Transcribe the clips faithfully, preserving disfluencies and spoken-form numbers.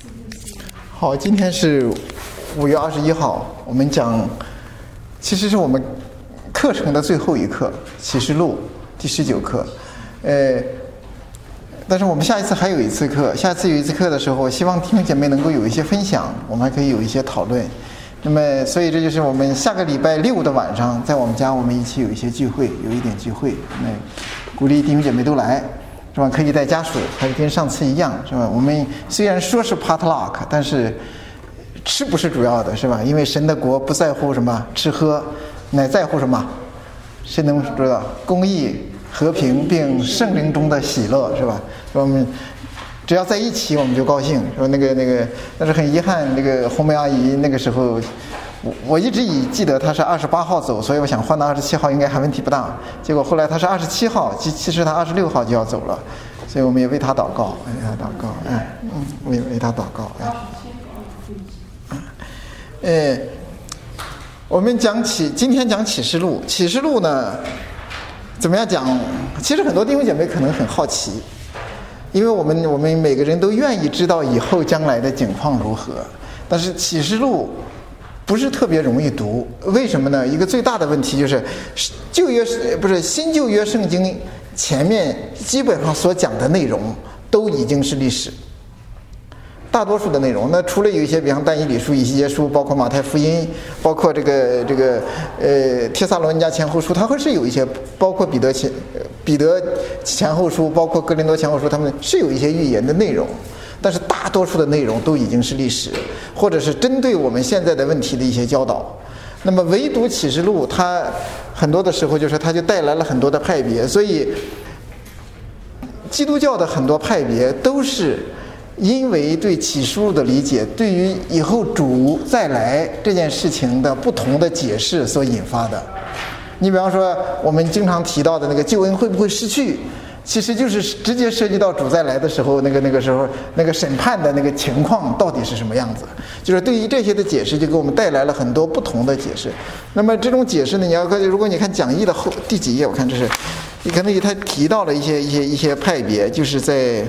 好，今天是五月二十一号，我们讲，其实是我们课程的最后一课，《启示录》第十九课。呃，但是我们下一次还有一次课，下次有一次课的时候，希望弟兄姐妹能够有一些分享，我们还可以有一些讨论。那么，所以这就是我们下个礼拜六的晚上，在我们家我们一起有一些聚会，有一点聚会，那鼓励弟兄姐妹都来。是吧？可以带家属，还是跟上次一样，是吧？我们虽然说是 potluck， 但是吃不是主要的，是吧？因为神的国不在乎什么吃喝，乃在乎什么？谁能知道？公义、和平并圣灵中的喜乐，是吧？我们只要在一起，我们就高兴。说那个那个，但是很遗憾，那个红梅阿姨那个时候。我我一直以记得他是二十八号走，所以我想换到二十七号应该还问题不大。结果后来他是二十七号，其其实他二十六号就要走了，所以我们也为他祷告，为他祷告，哎，嗯，为为他祷告，哎，呃，我们讲启，今天讲启示录，启示录呢，怎么样讲？其实很多弟兄姐妹可能很好奇，因为我们我们每个人都愿意知道以后将来的景况如何，但是启示录。不是特别容易读，为什么呢？一个最大的问题就是旧约不是新旧约圣经前面基本上所讲的内容都已经是历史，大多数的内容。那除了有一些，比方但以理书、以西结书，包括马太福音，包括这个这个呃帖撒罗尼迦前后书，它还是有一些，包括彼得前彼得前后书，包括哥林多前后书，他们是有一些预言的内容。但是大多数的内容都已经是历史，或者是针对我们现在的问题的一些教导。那么唯独启示录，它很多的时候就是它就带来了很多的派别，所以基督教的很多派别都是因为对启示录的理解，对于以后主再来这件事情的不同的解释所引发的。你比方说我们经常提到的那个救恩会不会失去，其实就是直接涉及到主再来的时候，那个那个时候那个审判的那个情况到底是什么样子。就是对于这些的解释，就给我们带来了很多不同的解释。那么这种解释呢，你要如果你看讲义的后第几页，我看这是，你可能他提到了一些一些一些派别，就是在。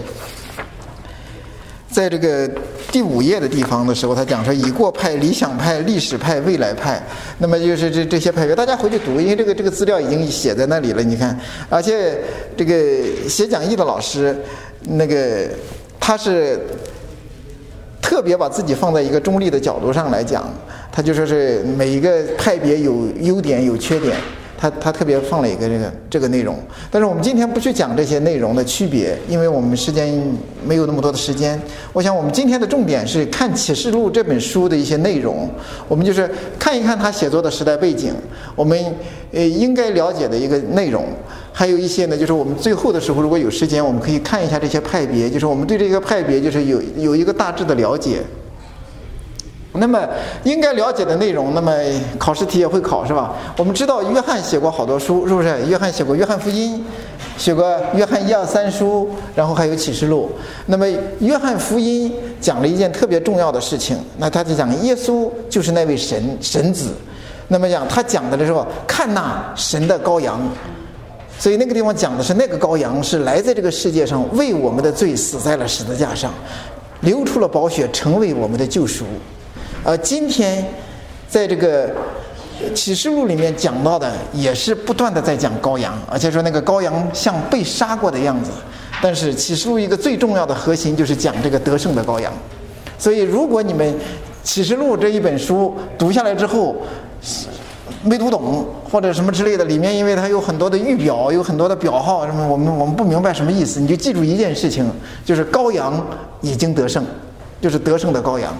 在这个第五页的地方的时候，他讲说已过派、理想派、历史派、未来派，那么就是这这些派别，大家回去读，因为这个这个资料已经写在那里了。你看，而且这个写讲义的老师，那个他是特别把自己放在一个中立的角度上来讲，他就说是每一个派别有优点有缺点。他他特别放了一个这个这个内容，但是我们今天不去讲这些内容的区别，因为我们时间没有那么多的时间。我想我们今天的重点是看启示录这本书的一些内容，我们就是看一看他写作的时代背景，我们呃应该了解的一个内容，还有一些呢，就是我们最后的时候如果有时间，我们可以看一下这些派别，就是我们对这个派别就是有有一个大致的了解。那么应该了解的内容，那么考试题也会考，是吧？我们知道约翰写过好多书，是不是？约翰写过约翰福音，写过约翰一二三书，然后还有启示录。那么约翰福音讲了一件特别重要的事情，那他就讲耶稣就是那位神神子。那么讲他讲的时候，看那神的羔羊，所以那个地方讲的是那个羔羊是来在这个世界上为我们的罪死在了十字架上，流出了宝血，成为我们的救赎。呃，今天在这个启示录里面讲到的也是不断的在讲羔羊，而且说那个羔羊像被杀过的样子。但是启示录一个最重要的核心就是讲这个得胜的羔羊。所以如果你们启示录这一本书读下来之后没读懂或者什么之类的，里面因为它有很多的预表，有很多的表号什么，我们我们不明白什么意思，你就记住一件事情，就是羔羊已经得胜，就是得胜的羔羊。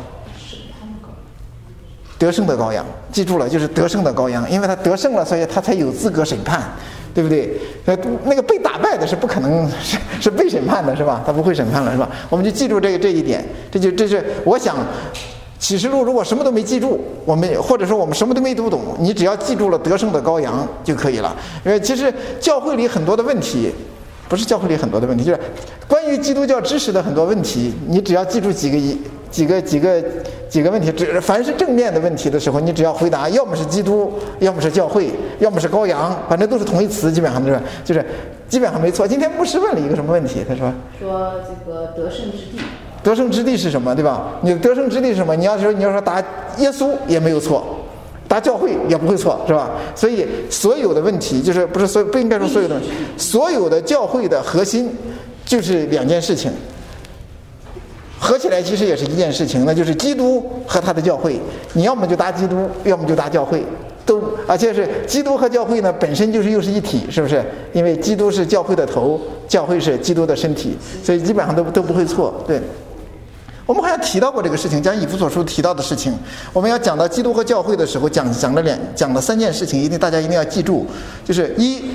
得胜的羔羊，记住了，就是得胜的羔羊，因为他得胜了，所以他才有资格审判，对不对？那个被打败的是不可能是是被审判的，是吧？他不会审判了，是吧？我们就记住这个这一点，这就这是我想，启示录如果什么都没记住，我们或者说我们什么都没读懂，你只要记住了得胜的羔羊就可以了。因为其实教会里很多的问题。不是教会里很多的问题，就是关于基督教知识的很多问题，你只要记住几个几个几个几个问题，只凡是正面的问题的时候，你只要回答，要么是基督，要么是教会，要么是羔羊，反正都是同义词，基本上就是就是基本上没错。今天牧师问了一个什么问题？他说说这个得胜之地， 得胜之地是什么，对吧？你得胜之地是什么？你要说你要说答耶稣也没有错，答教会也不会错，是吧？所以所有的问题就是不是所有不应该说所有的问题，所有的教会的核心就是两件事情，合起来其实也是一件事情，那就是基督和他的教会。你要么就答基督，要么就答教会，都而且是基督和教会呢本身就是又是一体，是不是？因为基督是教会的头，教会是基督的身体，所以基本上都都不会错。对，我们好像提到过这个事情，讲以弗所书提到的事情。我们要讲到基督和教会的时候，讲讲了两讲了三件事情，一定大家一定要记住，就是一，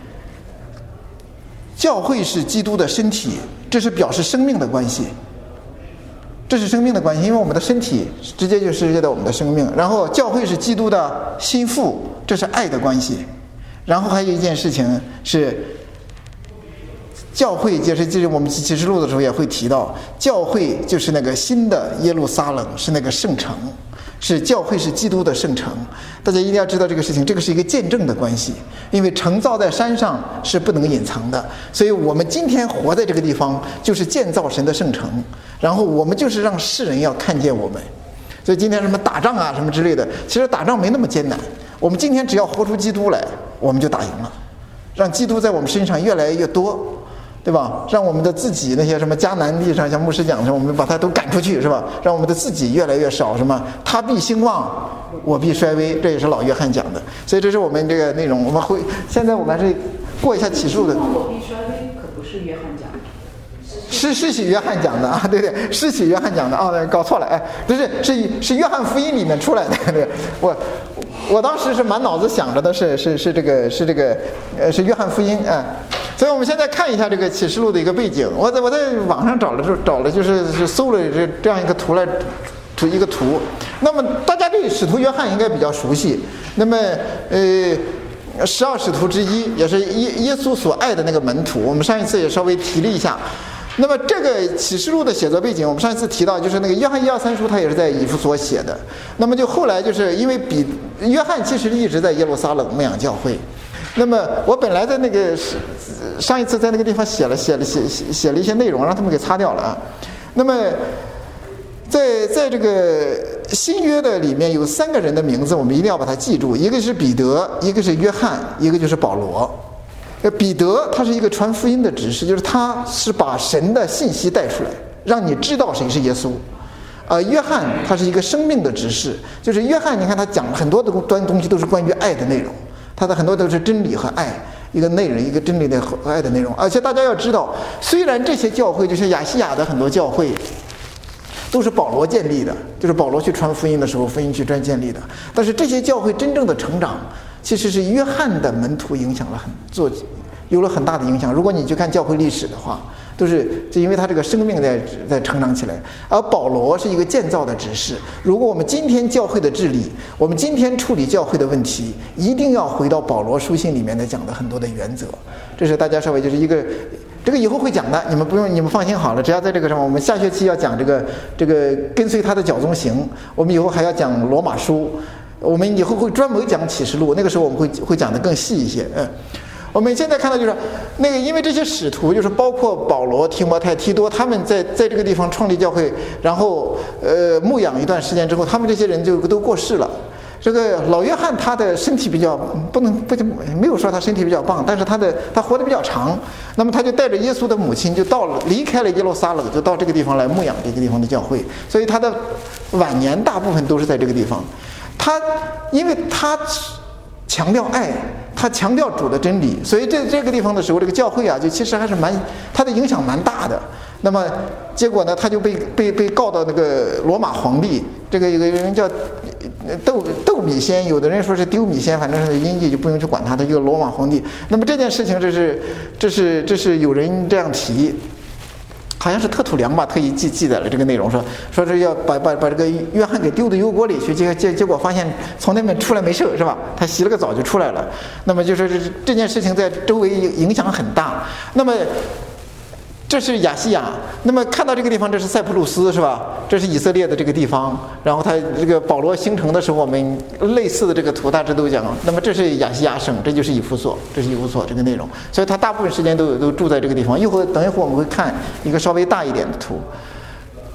教会是基督的身体，这是表示生命的关系。这是生命的关系，因为我们的身体直接就涉及到我们的生命。然后教会是基督的心腹，这是爱的关系。然后还有一件事情是，教会就是就是我们启示录的时候也会提到，教会就是那个新的耶路撒冷，是那个圣城，是教会是基督的圣城。大家一定要知道这个事情，这个是一个见证的关系，因为城造在山上是不能隐藏的，所以我们今天活在这个地方就是建造神的圣城，然后我们就是让世人要看见我们。所以今天什么打仗啊什么之类的，其实打仗没那么艰难，我们今天只要活出基督来，我们就打赢了，让基督在我们身上越来越多，对吧？让我们的自己那些什么迦南地上，像牧师讲的，我们把它都赶出去，是吧？让我们的自己越来越少，什么他必兴旺，我必衰微，这也是老约翰讲的。所以这是我们这个内容。我们会现在我们还是过一下启示录的。 我必衰微可不是约翰讲的， 是是许约翰讲的啊，对对，是许约翰讲的啊，搞错了，哎，不是是是约翰福音里面出来的，对，我我当时是满脑子想着的是是是这个是这个呃是约翰福音啊。所以我们现在看一下这个启示录的一个背景。我在我在网上找了找了，就是是搜了这这样一个图来，图一个图。那么大家对使徒约翰应该比较熟悉。那么呃，十二使徒之一，也是耶耶稣所爱的那个门徒。我们上一次也稍微提了一下。那么这个启示录的写作背景，我们上一次提到，就是那个约翰一二三书，他也是在以弗所写的。那么就后来就是因为比约翰其实一直在耶路撒冷牧养教会。那么我本来在那个上一次在那个地方写了写了写写写了一些内容，让他们给擦掉了啊。那么在在这个新约的里面有三个人的名字，我们一定要把它记住，一个是彼得，一个是约翰，一个就是保罗。彼得他是一个传福音的执事，就是他是把神的信息带出来，让你知道谁是耶稣。呃，约翰他是一个生命的执事，就是约翰，你看他讲很多的端东西都是关于爱的内容。它的很多都是真理和爱，一个内容，一个真理的和爱的内容。而且大家要知道，虽然这些教会就是亚细亚的很多教会都是保罗建立的，就是保罗去传福音的时候，福音去专建立的，但是这些教会真正的成长其实是约翰的门徒影响了很做有了很大的影响。如果你去看教会历史的话，都是就因为他这个生命在在成长起来。而保罗是一个建造的执事。如果我们今天教会的治理，我们今天处理教会的问题，一定要回到保罗书信里面的讲的很多的原则。这是大家稍微就是一个，这个以后会讲的，你们不用你们放心好了。只要在这个上面，我们下学期要讲这个这个跟随他的脚踪行，我们以后还要讲罗马书，我们以后会专门讲启示录，那个时候我们会会讲得更细一些，嗯。我们现在看到就是那个，因为这些使徒就是包括保罗、提摩太、提多，他们在在这个地方创立教会，然后呃牧养一段时间之后，他们这些人就都过世了。这个老约翰他的身体比较不能不没有说他身体比较棒，但是他的他活得比较长。那么他就带着耶稣的母亲就到了离开了耶路撒冷，就到这个地方来牧养这个地方的教会。所以他的晚年大部分都是在这个地方。他因为他强调爱，他强调主的真理，所以在这个地方的时候，这个教会啊，就其实还是蛮他的影响蛮大的。那么结果呢，他就被被被告到那个罗马皇帝，这个有个人叫窦窦米先，有的人说是丢米先，反正是音译就不用去管他，他一个罗马皇帝。那么这件事情，这是这是这是有人这样提。好像是特土良吧，特意记记载了这个内容，说说是要把把把这个约翰给丢到油锅里去，结结结果发现从那边出来没事，是吧？他洗了个澡就出来了。那么就是这这件事情在周围影响很大。那么这是亚细亚，那么看到这个地方，这是塞浦路斯，是吧？这是以色列的这个地方。然后他这个保罗兴城的时候，我们类似的这个图大致都讲。那么这是亚细亚省，这就是以弗所，这是以弗所这个内容。所以他大部分时间都都住在这个地方。一会儿等一会儿我们会看一个稍微大一点的图。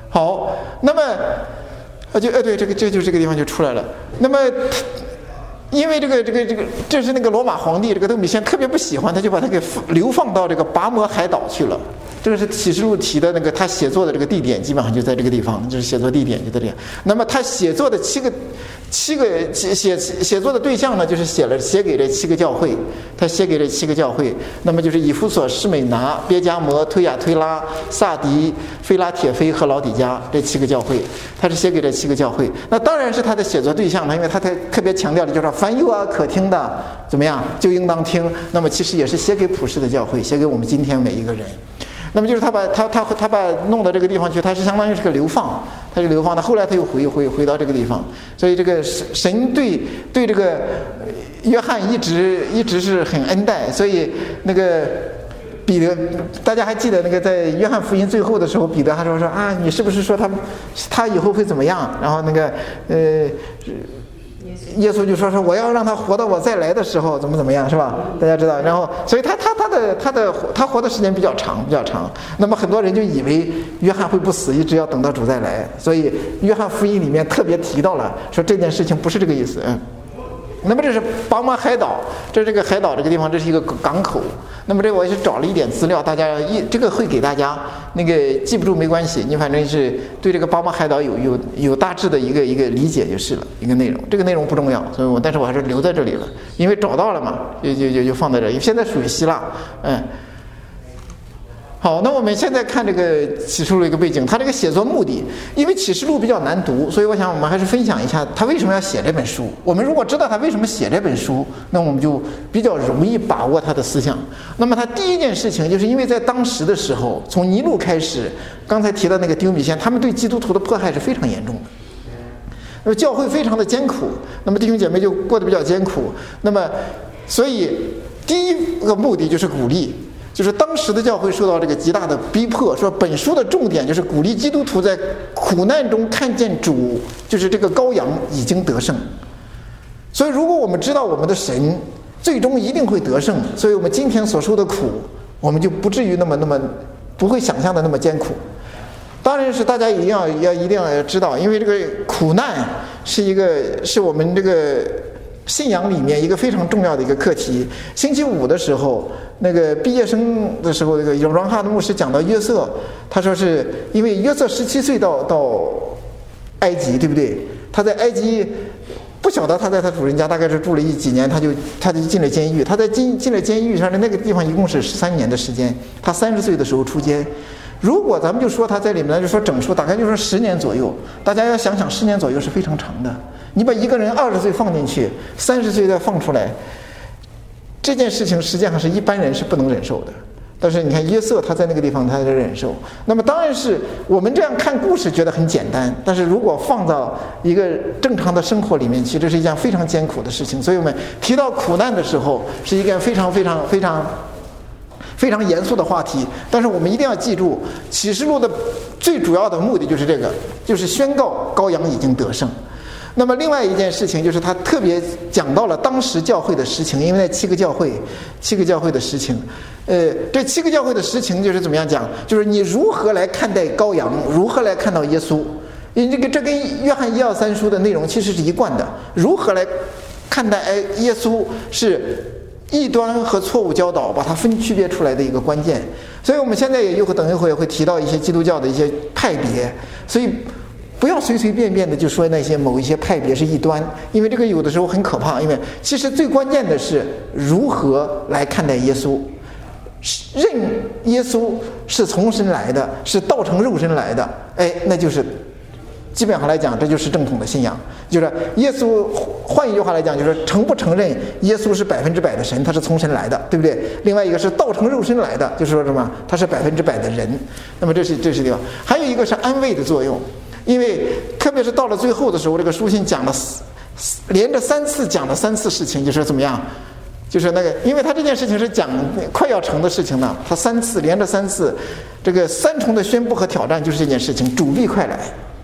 好，那么啊就呃对，这个这就这个地方就出来了。那么因为这个这个这个这是那个罗马皇帝这个邓米宪特别不喜欢，他就把他给流放到这个拔摩海岛去了。这个是启示录提的那个他写作的这个地点，基本上就在这个地方，就是写作地点就在这里。那么他写作的七个七个写写写作的对象呢，就是写了写给这七个教会，他写给这七个教会。那么就是以弗所、士美拿、别迦摩、推雅推拉、萨迪、菲拉铁菲和老底嘉这七个教会，他是写给这七个教会。那当然是他的写作对象了，因为他特特别强调的就是凡有耳可听的，怎么样就应当听。那么其实也是写给普世的教会，写给我们今天每一个人。那么就是他把他他他把弄到这个地方去，他是相当于是个流放，他是流放的。后来他又回回回到这个地方，所以这个神对对这个约翰一直一直是很恩待，所以那个彼得，大家还记得那个在约翰福音最后的时候，彼得还说说啊，你是不是说他他以后会怎么样？然后那个呃。耶稣就说说我要让他活到我再来的时候怎么怎么样，是吧？大家知道。然后所以他他他的他的他活的时间比较长比较长。那么很多人就以为约翰会不死，一直要等到主再来。所以约翰福音里面特别提到了说这件事情不是这个意思。嗯。那么这是拔摩海岛，这是这个海岛这个地方，这是一个港口。那么这我也是找了一点资料，大家一这个会给大家那个记不住没关系，你反正是对这个拔摩海岛有有有大致的一个一个理解就是了，一个内容。这个内容不重要，所以我但是我还是留在这里了，因为找到了嘛，就就就就放在这里。现在属于希腊，嗯。好，那我们现在看这个启示录一个背景，它这个写作目的，因为启示录比较难读，所以我想我们还是分享一下他为什么要写这本书。我们如果知道他为什么写这本书，那我们就比较容易把握他的思想。那么他第一件事情，就是因为在当时的时候，从尼禄开始，刚才提到那个丢米宪，他们对基督徒的迫害是非常严重的。那么教会非常的艰苦，那么弟兄姐妹就过得比较艰苦。那么，所以第一个目的就是鼓励。就是当时的教会受到这个极大的逼迫，说本书的重点就是鼓励基督徒在苦难中看见主，就是这个羔羊已经得胜。所以如果我们知道我们的神最终一定会得胜，所以我们今天所受的苦，我们就不至于那么那么不会想象的那么艰苦。当然是大家一定要要一定要知道，因为这个苦难是一个是我们这个信仰里面一个非常重要的一个课题。星期五的时候，那个毕业生的时候，那个永荣哈的牧师讲到约瑟，他说是因为约瑟十七岁到到埃及，对不对？他在埃及不晓得他在他主人家大概是住了一几年，他就他就进了监狱。他在进进了监狱上的那个地方一共是十三年的时间。他三十岁的时候出监。如果咱们就说他在里面，就说整数大概就说十年左右。大家要想想，十年左右是非常长的。你把一个人二十岁放进去，三十岁再放出来，这件事情实际上是一般人是不能忍受的。但是你看约瑟他在那个地方他在忍受。那么当然是我们这样看故事觉得很简单，但是如果放到一个正常的生活里面去，这是一件非常艰苦的事情。所以我们提到苦难的时候，是一件非常非常非常非常严肃的话题。但是我们一定要记住，启示录的最主要的目的就是这个，就是宣告羔羊已经得胜。那么另外一件事情就是他特别讲到了当时教会的实情，因为那七个教会七个教会的实情，呃，这七个教会的实情就是怎么样讲，就是你如何来看待羔羊，如何来看到耶稣。因为这个这跟约翰一二三书的内容其实是一贯的，如何来看待耶稣是异端和错误教导把它分区别出来的一个关键。所以我们现在也又等一会儿会提到一些基督教的一些派别，所以不要随随便便的就说那些某一些派别是异端，因为这个有的时候很可怕。因为其实最关键的是如何来看待耶稣，认耶稣是从神来的，是道成肉身来的，哎，那就是基本上来讲，这就是正统的信仰。就是耶稣，换一句话来讲，就是承不承认耶稣是百分之百的神，他是从神来的，对不对？另外一个是道成肉身来的，就是说什么，他是百分之百的人。那么这是这是地方。还有一个是安慰的作用。因为特别是到了最后的时候，这个书信讲了连着三次讲了三次事情，就是怎么样，就是那个，因为他这件事情是讲快要成的事情呢，他三次连着三次，这个三重的宣布和挑战就是这件事情，主必快来。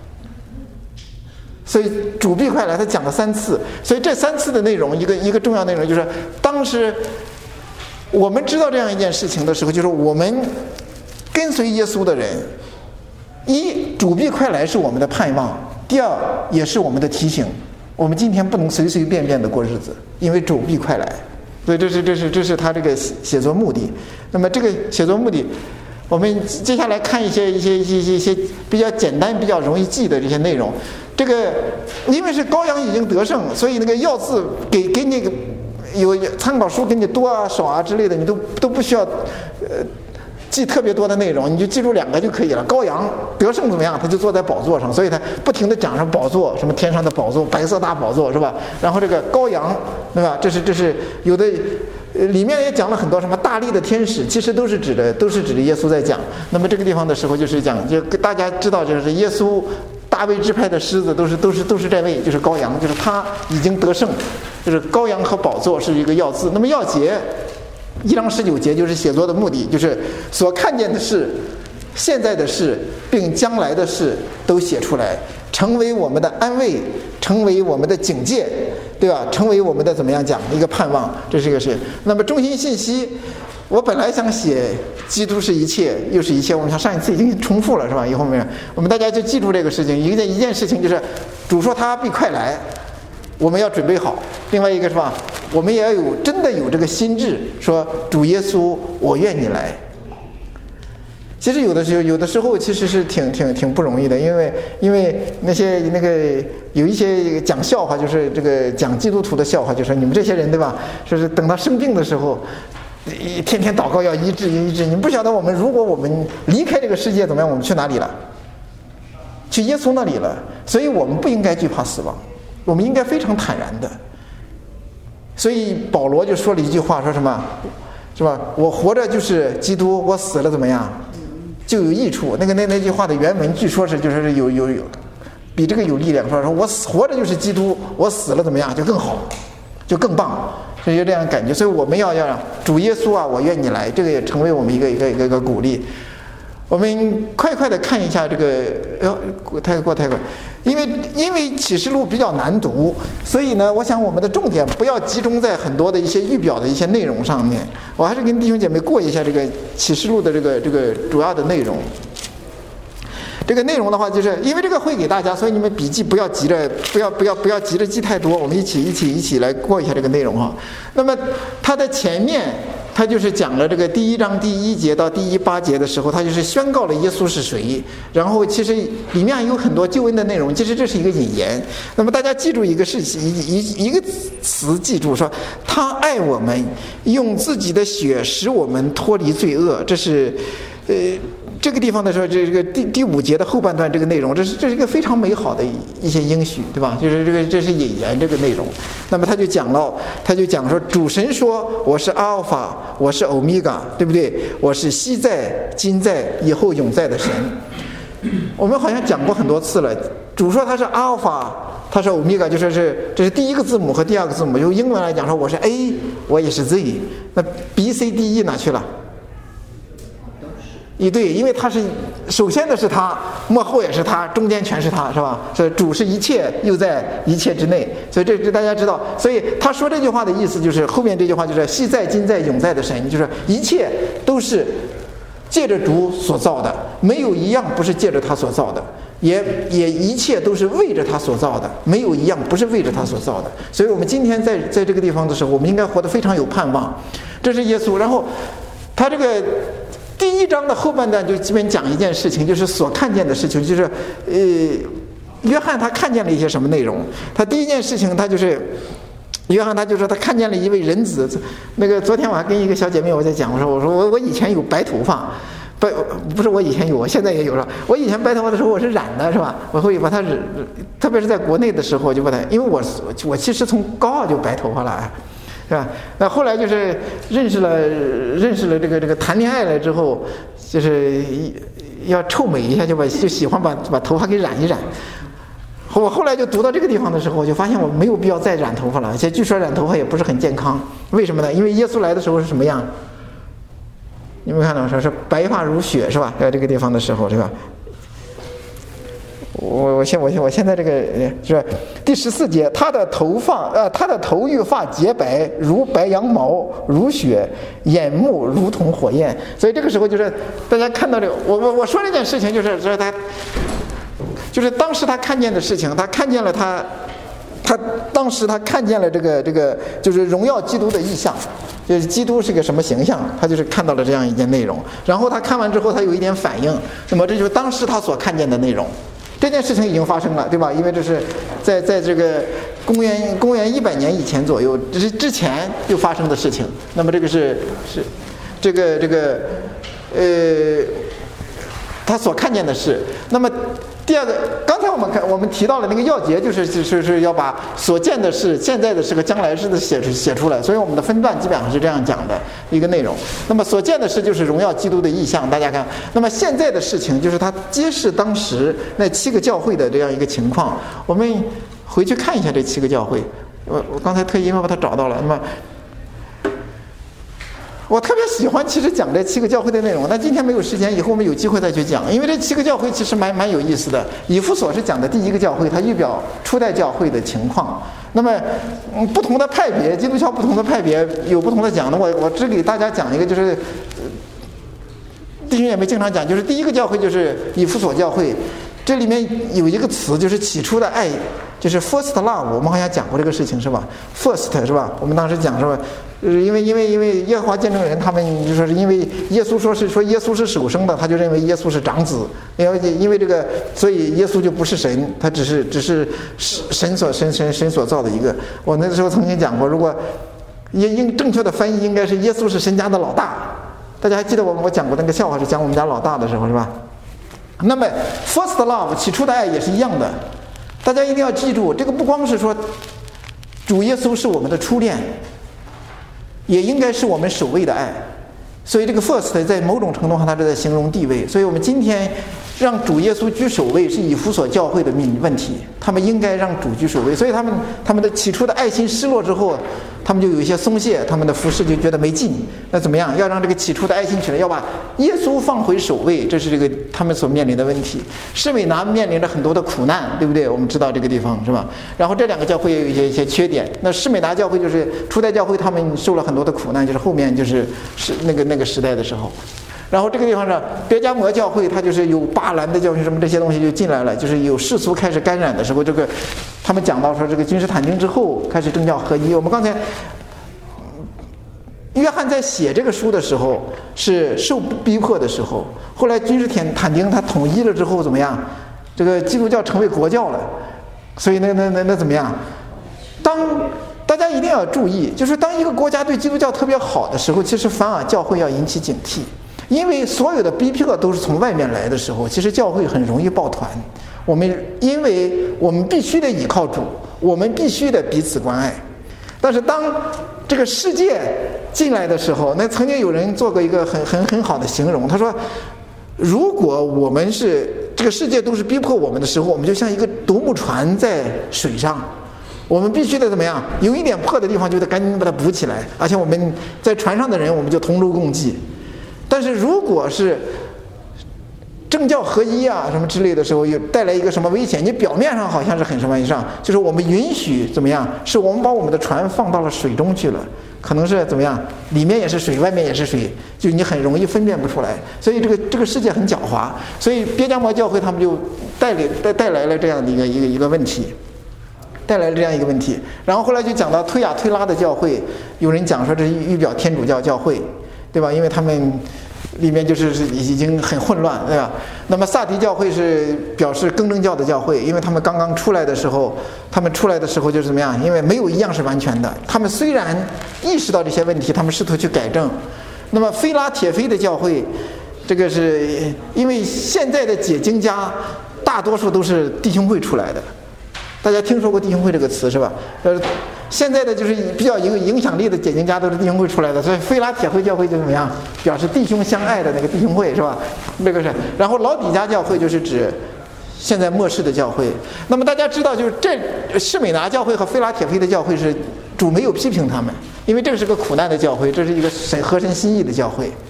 所以主必快来，他讲了三次，所以这三次的内容，一个一个重要内容就是，当时我们知道这样一件事情的时候，就是我们跟随耶稣的人。 一，主必快来是我们的盼望；第二，也是我们的提醒。我们今天不能随随便便的过日子，因为主必快来。所以这是这是这是他这个写作目的。那么这个写作目的，我们接下来看一些一些一些一些比较简单、比较容易记的这些内容。这个因为是羔羊已经得胜，所以那个要字给给你有参考书给你多啊少啊之类的，你都都不需要呃。记特别多的内容，你就记住两个就可以了。羔羊得胜怎么样？他就坐在宝座上，所以他不停地讲上宝座，什么天上的宝座、白色大宝座，是吧？然后这个羔羊，对吧？这是这是有的，呃，里面也讲了很多什么大力的天使，其实都是指的都是指的耶稣在讲。那么这个地方的时候就是讲，就大家知道，就是耶稣大卫支派的狮子都是都是都是这位，就是羔羊，就是他已经得胜，就是羔羊和宝座是一个要字。那么要节。一章十九节就是写作的目的，就是所看见的事、现在的事并将来的事都写出来，成为我们的安慰，成为我们的警戒，对吧？成为我们的怎么样讲一个盼望，这是一个事。那么中心信息，我本来想写基督是一切，又是一切。我们像上一次已经重复了，是吧？以后没有，我们大家就记住这个事情。一件一件事情就是，主说他必快来。我们要准备好。另外一个是吧，我们也要有真的有这个心智，说主耶稣，我愿你来。其实有的时候，有的时候其实是挺挺挺不容易的，因为因为那些那个有一些讲笑话，就是这个讲基督徒的笑话，就是你们这些人对吧？说是等到生病的时候，天天祷告要医治医治。你们不晓得我们如果我们离开这个世界怎么样？我们去哪里了？去耶稣那里了。所以我们不应该惧怕死亡。我们应该非常坦然的，所以保罗就说了一句话，说什么，是吧？我活着就是基督，我死了怎么样，就有益处。那个那那句话的原文据说是就是有有有，比这个有力量。说说我活着就是基督，我死了怎么样就更好，就更棒，所以就这样感觉。所以我们要要让主耶稣啊，我愿你来，这个也成为我们一个一个一个一个鼓励。我们快快的看一下这个，呃，太过太过，因为因为启示录比较难读，所以呢，我想我们的重点不要集中在很多的一些预表的一些内容上面，我还是跟弟兄姐妹过一下这个启示录的这个这个主要的内容。这个内容的话，就是因为这个会给大家，所以你们笔记不要急着，不要不要不要急着记太多，我们一起一起一起来过一下这个内容哈。那么它的前面。他就是讲了这个第一章第一节到第一八节的时候，他就是宣告了耶稣是谁，然后其实里面有很多救恩的内容，其实这是一个引言。那么大家记住一个事情，一一一个词，记住说他爱我们，用自己的血使我们脱离罪恶。这是呃这个地方的时候，这个第第五节的后半段这个内容，这是这是一个非常美好的一些应许，对吧？就是这个这是引言这个内容。那么他就讲了，他就讲说，主神说我是阿尔法，我是欧米伽，对不对？我是昔在、今在、以后永在的神。我们好像讲过很多次了。主说他是阿尔法，他是欧米伽，就说是这是第一个字母和第二个字母。用英文来讲说，我是 A， 我也是 Z。那 B、C、D、E 哪去了？一对，因为他是首先的是他，幕后也是他，中间全是他，是吧？所以主是一切，又在一切之内。所以这这大家知道。所以他说这句话的意思就是后面这句话就是昔在、今在、永在的神，就是一切都是借着主所造的，没有一样不是借着他所造的，也也一切都是为着他所造的，没有一样不是为着他所造的。所以我们今天在在这个地方的时候，我们应该活得非常有盼望。这是耶稣，然后他这个。第一章的后半段就基本讲一件事情，就是所看见的事情，就是呃，约翰他看见了一些什么内容。他第一件事情，他就是约翰他就说他看见了一位人子。那个昨天我还跟一个小姐妹我在讲，我说我说我我以前有白头发，白不是我以前有，我现在也有了。我以前白头发的时候我是染的，是吧？我会把它染，特别是在国内的时候我就把它，因为我我其实从高二就白头发了。是吧？那后来就是认识了认识了这个这个谈恋爱了之后，就是要臭美一下，就把就喜欢把把头发给染一染。我后来就读到这个地方的时候，我就发现我没有必要再染头发了，而且据说染头发也不是很健康。为什么呢？因为耶稣来的时候是什么样？你们看到说是白发如雪，是吧？在这个地方的时候，是吧？我我我现我现我现在这个是第十四节，他的头发呃他的头与发洁白如白羊毛如雪，眼目如同火焰。所以这个时候就是大家看到这个，我我我说这件事情就是说他就是当时他看见的事情，他看见了他他当时他看见了这个这个就是荣耀基督的意象。就是基督是个什么形象，他就是看到了这样一件内容，然后他看完之后他有一点反应，那么这就是当时他所看见的内容。这件事情已经发生了，对吧？因为这是在在这个公元公元一百年以前左右，这是之前就发生的事情。那么这个是是这个这个呃他所看见的事。那么第二个，刚才我们看我们提到了那个要节，就是就是是要把所见的事、现在的事和将来事的写出写出来，所以我们的分段基本上是这样讲的一个内容。那么所见的事就是荣耀基督的意象，大家看。那么现在的事情就是它揭示当时那七个教会的这样一个情况。我们回去看一下这七个教会，我我刚才特意因为把它找到了。那么我特别喜欢其实讲这七个教会的内容，但今天没有时间，以后我们有机会再去讲。因为这七个教会其实蛮蛮有意思的。以弗所是讲的第一个教会，它预表初代教会的情况。那么，嗯，不同的派别，基督教不同的派别有不同的讲的。我我只给大家讲一个，就是弟兄姐妹经常讲，就是第一个教会就是以弗所教会，这里面有一个词就是起初的爱，就是 first love， 我们好像讲过这个事情是吧 ？first 是吧？我们当时讲是吧？因为因为因为耶和华见证人他们就说是因为耶稣说是说耶稣是首生的，他就认为耶稣是长子，因为因为这个，所以耶稣就不是神，他只是只是神所神神神所造的一个。我那时候曾经讲过，如果应应正确的翻译应该是耶稣是神家的老大。大家还记得我我讲过那个笑话是讲我们家老大的时候是吧？那么 first love 起初的爱也是一样的，大家一定要记住，这个不光是说主耶稣是我们的初恋，也应该是我们首位的爱。所以这个 first 在某种程度上它是在形容地位。所以我们今天让主耶稣居首位是以弗所教会的问题，他们应该让主居首位。所以他们他们的起初的爱心失落之后，他们就有一些松懈，他们的服事就觉得没劲。那怎么样？要让这个起初的爱心起来，要把耶稣放回首位，这是这个他们所面临的问题。士美拿面临着很多的苦难，对不对？我们知道这个地方是吧？然后这两个教会也有一些一些缺点。那士美拿教会就是初代教会，他们受了很多的苦难，就是后面就是是那个那个时代的时候。然后这个地方上，别迦摩教会它就是有巴兰的教训什么这些东西就进来了，就是有世俗开始感染的时候，这个他们讲到说这个君士坦丁之后开始政教合一。我们刚才约翰在写这个书的时候是受逼迫的时候，后来君士坦丁他统一了之后怎么样？这个基督教成为国教了，所以那那那那怎么样？当大家一定要注意，就是当一个国家对基督教特别好的时候，其实反而教会要引起警惕。因为所有的逼迫都是从外面来的时候，其实教会很容易抱团。我们因为我们必须得依靠主，我们必须得彼此关爱。但是当这个世界进来的时候，那曾经有人做过一个很很很好的形容，他说，如果我们是这个世界都是逼迫我们的时候，我们就像一个独木船在水上，我们必须得怎么样？有一点破的地方就得赶紧把它补起来，而且我们在船上的人我们就同舟共济。但是如果是政教合一啊什么之类的时候，有带来一个什么危险，你表面上好像是很什么以上，就是我们允许怎么样，是我们把我们的船放到了水中去了，可能是怎么样，里面也是水，外面也是水，就你很容易分辨不出来。所以这个这个世界很狡猾，所以别迦摩教会他们就带领带带来了这样的一个一个一个问题。带来了这样一个问题，然后后来就讲到推雅推拉的教会，有人讲说这是预表天主教教会，对吧？因为他们里面就是已经很混乱，对吧？那么萨迪教会是表示更正教的教会，因为他们刚刚出来的时候，他们出来的时候就是怎么样？因为没有一样是完全的。他们虽然意识到这些问题，他们试图去改正。那么菲拉铁菲的教会，这个是因为现在的解经家大多数都是弟兄会出来的。大家听说过弟兄会这个词是吧？呃，现在的就是比较有影响力的解经家都是弟兄会出来的，所以菲拉铁会教会就怎么样？表示弟兄相爱的那个弟兄会是吧？这个是。然后老底嘉教会就是指现在末世的教会。那么大家知道，就是这士美拿教会和菲拉铁非的教会是主没有批评他们，因为这是个苦难的教会，这是一个神合神心意的教会。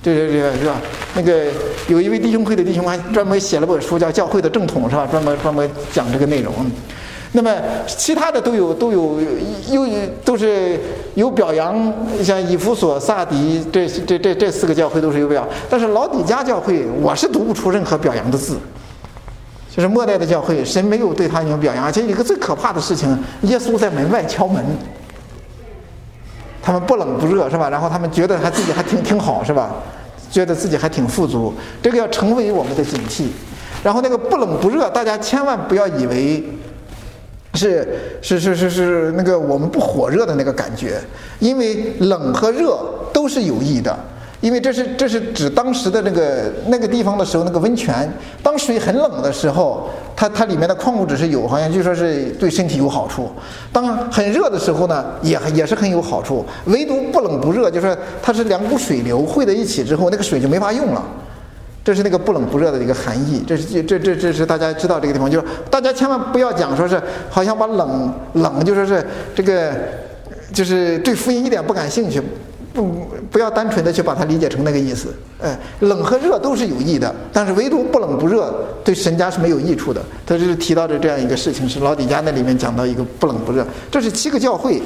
这这这是吧？那个有一位弟兄会的弟兄还专门写了本书叫《教会的正统》，是吧？专门专门讲这个内容。那么其他的都有都有有都是有表扬，像以弗所、撒狄这这这这四个教会都是有表扬，但是老底嘉教会我是读不出任何表扬的字。就是末代的教会，神没有对他有表扬，而且一个最可怕的事情，耶稣在门外敲门，他们不冷不热，是吧？然后他们觉得他自己还挺挺好，是吧？觉得自己还挺富足，这个要成为我们的警惕。然后那个不冷不热，大家千万不要以为是是是是是那个我们不火热的那个感觉，因为冷和热都是有益的。因为这是这是指当时的那个那个地方的时候，那个温泉，当水很冷的时候，它它里面的矿物质是有，好像就说是对身体有好处。当很热的时候呢，也也是很有好处。唯独不冷不热，就是它是两股水流汇在一起之后，那个水就没法用了。这是那个不冷不热的一个含义。这是这这这是大家知道这个地方，就是大家千万不要讲说是好像把冷冷就说是这个就是对福音一点不感兴趣。不不要单纯的去把它理解成那个意思，哎，冷和热都是有益的，但是唯独不冷不热对神家是没有益处的。他就是提到的这样一个事情，是老底嘉那里面讲到一个不冷不热，这是七个教会。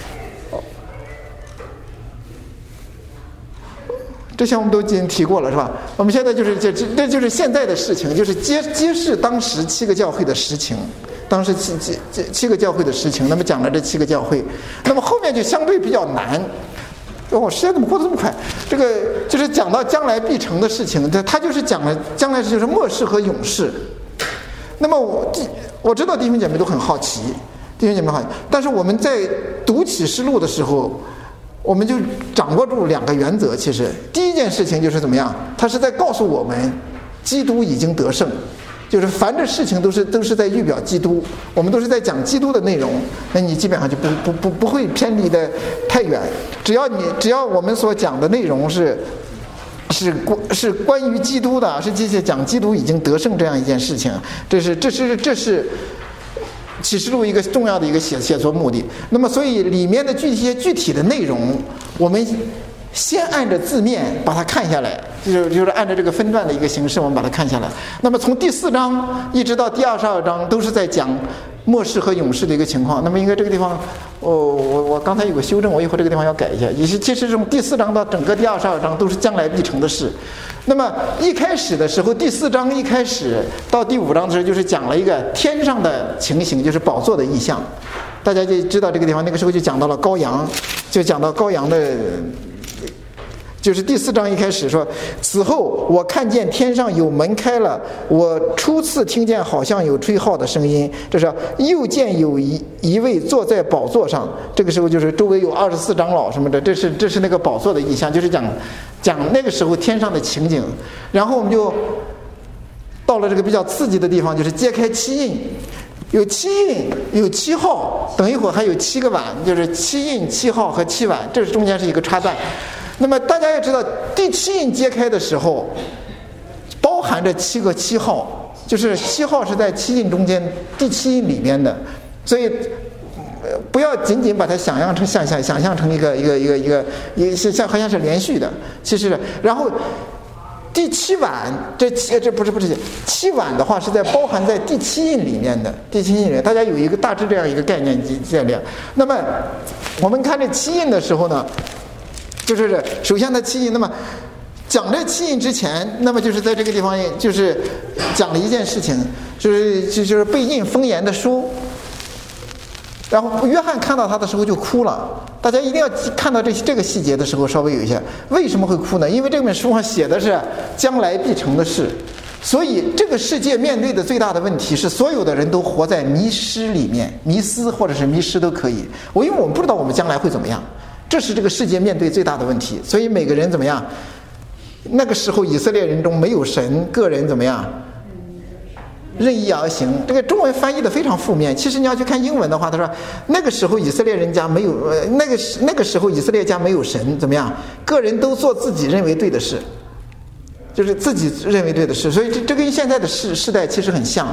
这些我们都已经提过了，是吧？我们现在就是这这这就是现在的事情，就是揭揭示当时七个教会的实情。当时七七七七个教会的实情，那么讲了这七个教会，那么后面就相对比较难。哦，时间怎么过得这么快？这个就是讲到将来必成的事情，这他就是讲了将来就是末世和永世。那么我我知道弟兄姐妹都很好奇，弟兄姐妹好奇，但是我们在读启示录的时候，我们就掌握住两个原则。其实第一件事情就是怎么样，他是在告诉我们，基督已经得胜。就是凡这事情都是都是在预表基督，我们都是在讲基督的内容，那你基本上就不不不不会偏离的太远。只要你只要我们所讲的内容是是关是关于基督的，是这些讲基督已经得胜这样一件事情，这是这是这是启示录一个重要的一个写写作目的。那么所以里面的具体些具体的内容，我们先按着字面把它看下来，就是就是按照这个分段的一个形式，我们把它看下来。那么从第四章一直到第二十二章，都是在讲末世和永世的一个情况。那么应该这个地方，哦，我我刚才有个修正，我一会儿这个地方要改一下。也是其实从第四章到整个第二十二章都是将来必成的事。那么一开始的时候，第四章一开始到第五章的时候，就是讲了一个天上的情形，就是宝座的意象。大家就知道这个地方，那个时候就讲到了羔羊，就讲到羔羊的。就是第四章一开始说，此后我看见天上有门开了，我初次听见好像有吹号的声音，这是又见有一一位坐在宝座上。这个时候就是周围有二十四长老什么的，这是这是那个宝座的意象，就是讲讲那个时候天上的情景。然后我们就到了这个比较刺激的地方，就是揭开七印，有七印，有七号，等一会儿还有七个碗，就是七印、七号和七碗，这中间是一个插段。那么大家也知道，第七印揭开的时候，包含着七个七号，就是七号是在七印中间，第七印里面的，所以不要仅仅把它想象成想象想象成一个一个一个一个一个像好像是连续的，其实然后第七碗这七这不是不是七碗的话是在包含在第七印里面的，第七印里面大家有一个大致这样一个概念建立。那么我们看这七印的时候呢，就是首先它七印，那么讲这七印之前，那么就是在这个地方就是讲了一件事情，就是就是被印封严的书。然后约翰看到他的时候就哭了。大家一定要看到这这个细节的时候稍微有一些，为什么会哭呢？因为这本书上写的是将来必成的事，所以这个世界面对的最大的问题是所有的人都活在迷失里面，迷思或者是迷失都可以。我因为我们不知道我们将来会怎么样，这是这个世界面对最大的问题。所以每个人怎么样？那个时候以色列人中没有神，个人怎么样？任意而行。这个中文翻译的非常负面，其实你要去看英文的话，他说那个时候以色列人家没有，呃，那个那个时候以色列家没有神，怎么样？个人都做自己认为对的事，就是自己认为对的事。所以这这跟现在的世世代其实很像。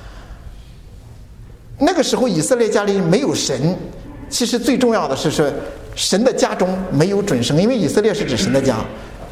那个时候以色列家里没有神，其实最重要的是说神的家中没有准绳，因为以色列是指神的家。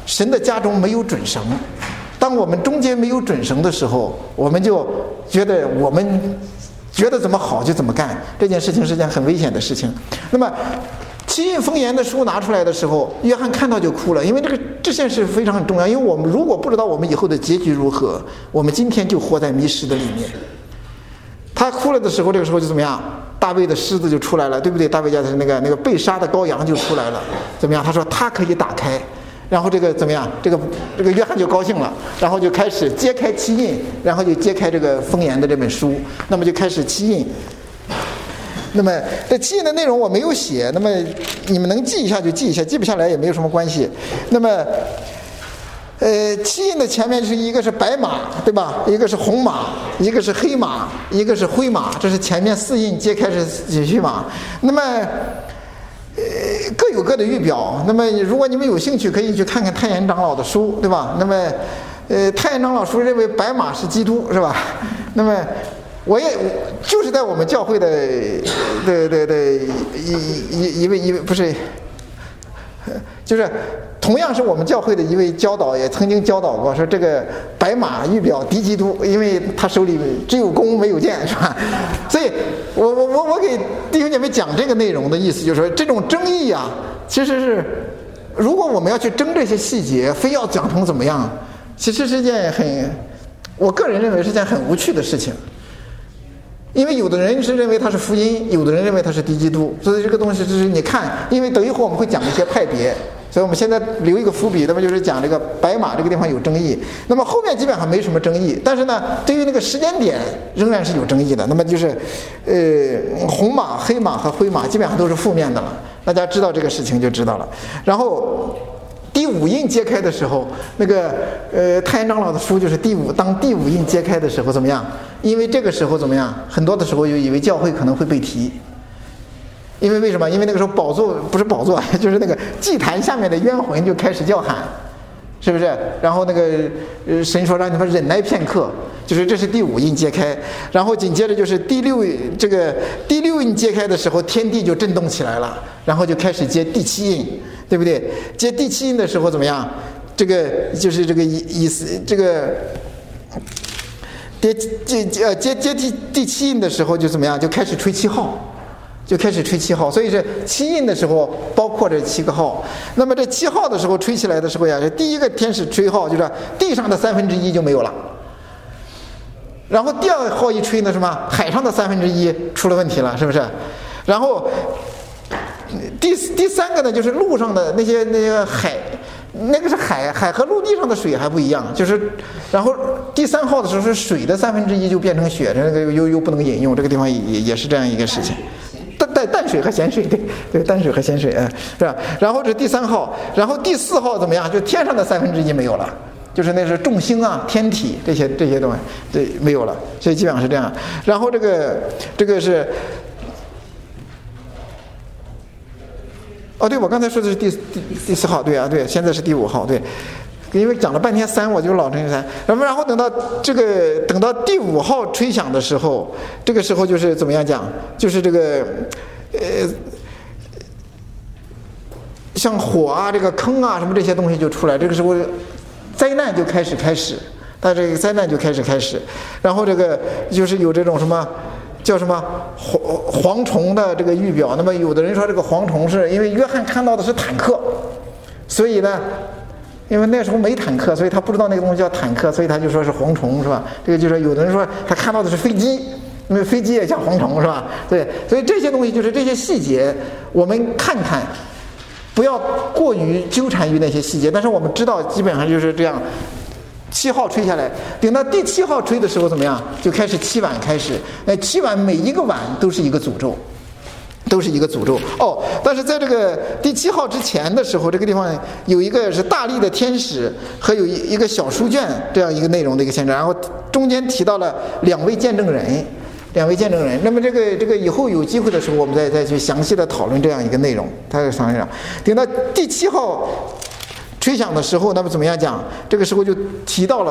神的家中没有准绳。当我们中间没有准绳的时候，我们就觉得我们觉得怎么好就怎么干，这件事情是件很危险的事情。那么七印封言的书拿出来的时候，约翰看到就哭了，因为这个这件事非常重要。因为我们如果不知道我们以后的结局如何，我们今天就活在迷失的里面。他哭了的时候，这个时候就怎么样？大卫的狮子就出来了，对不对？大卫家的那个那个被杀的羔羊就出来了，怎么样？他说他可以打开，然后这个怎么样？这个这个约翰就高兴了，然后就开始揭开七印，然后就揭开这个封言的这本书，那么就开始七印。那么这七印的内容我没有写，那么你们能记一下就记一下，记不下来也没有什么关系。那么呃，七印的前面是一个是白马，对吧？一个是红马，一个是黑马，一个是灰马，这是前面四印揭开是几匹马。那么呃，各有各的预表。那么如果你们有兴趣，可以去看看太原长老的书，对吧？那么呃，太原长老书认为白马是基督，是吧？那么我也就是在我们教会的的的的一一一位一位不是，就是同样是我们教会的一位教导，也曾经教导过，说这个白马预表敌基督，因为他手里只有弓没有箭，是吧？所以我我我我给弟兄姐妹讲这个内容的意思，就是说这种争议啊，其实是如果我们要去争这些细节，非要讲成怎么样，其实是件很，我个人认为是件很无趣的事情。因为有的人是认为它是福音，有的人认为它是敌基督，所以这个东西就是你看，因为等一会儿我们会讲一些派别，所以我们现在留一个伏笔，那么就是讲这个白马这个地方有争议，那么后面基本上没什么争议，但是呢，对于那个时间点仍然是有争议的。那么就是，呃，红马、黑马和灰马基本上都是负面的了，大家知道这个事情就知道了。然后第五印揭开的时候，那个呃太原长老的书就是第五，当第五印揭开的时候怎么样？因为这个时候怎么样？很多的时候就以为教会可能会被提，因为为什么？因为那个时候宝座不是宝座，就是那个祭坛下面的冤魂就开始叫喊，是不是？然后那个呃神说让你们忍耐片刻，就是这是第五印揭开，然后紧接着就是第六这个第六印揭开的时候，天地就震动起来了，然后就开始接第七印，对不对？接第七印的时候怎么样？这个就是这个意意思，这个。接接呃接接第第七印的时候就怎么样？就开始吹七号，就开始吹七号。所以是七印的时候包括这七个号。那么这七号的时候吹起来的时候呀，第一个天使吹号，就是地上的三分之一就没有了。然后第二号一吹呢，什么？海上的三分之一出了问题了，是不是？然后第第三个呢，就是路上的那些那些海。那个是海，海和陆地上的水还不一样，就是，然后第三号的时候是水的三分之一就变成血，这个又又不能饮用，这个地方也也是这样一个事情，淡淡淡水和咸水，对对，淡水和咸水，嗯，是吧？然后这第三号，然后第四号怎么样？就天上的三分之一没有了，就是那是众星啊、天体这些这些东西，对，没有了，所以基本上是这样。然后这个这个是。哦，对，我刚才说的是第第第四号，对啊，对，现在是第五号，对，因为讲了半天三，我就老成三。然后，然后等到这个等到第五号吹响的时候，这个时候就是怎么样讲？就是这个，呃，像火啊、这个坑啊什么这些东西就出来，这个时候灾难就开始开始，它这个灾难就开始开始，然后这个就是有这种什么。叫什么蝗蝗虫的这个预表？那么有的人说这个蝗虫是因为约翰看到的是坦克，所以呢，因为那时候没坦克，所以他不知道那个东西叫坦克，所以他就说是蝗虫，是吧？这个就是有的人说他看到的是飞机，因为飞机也叫蝗虫，是吧？对，所以这些东西就是这些细节，我们看看，不要过于纠缠于那些细节。但是我们知道，基本上就是这样。七号吹下来，等到第七号吹的时候怎么样？就开始七碗开始，那七碗每一个碗都是一个诅咒，都是一个诅咒哦。但是在这个第七号之前的时候，这个地方有一个是大力的天使和有一个小书卷这样一个内容的一个限制，然后中间提到了两位见证人，两位见证人。那么这个这个以后有机会的时候，我们再再去详细的讨论这样一个内容。它是详细的。等到第七号。吹响的时候，那么怎么样讲？这个时候就提到了，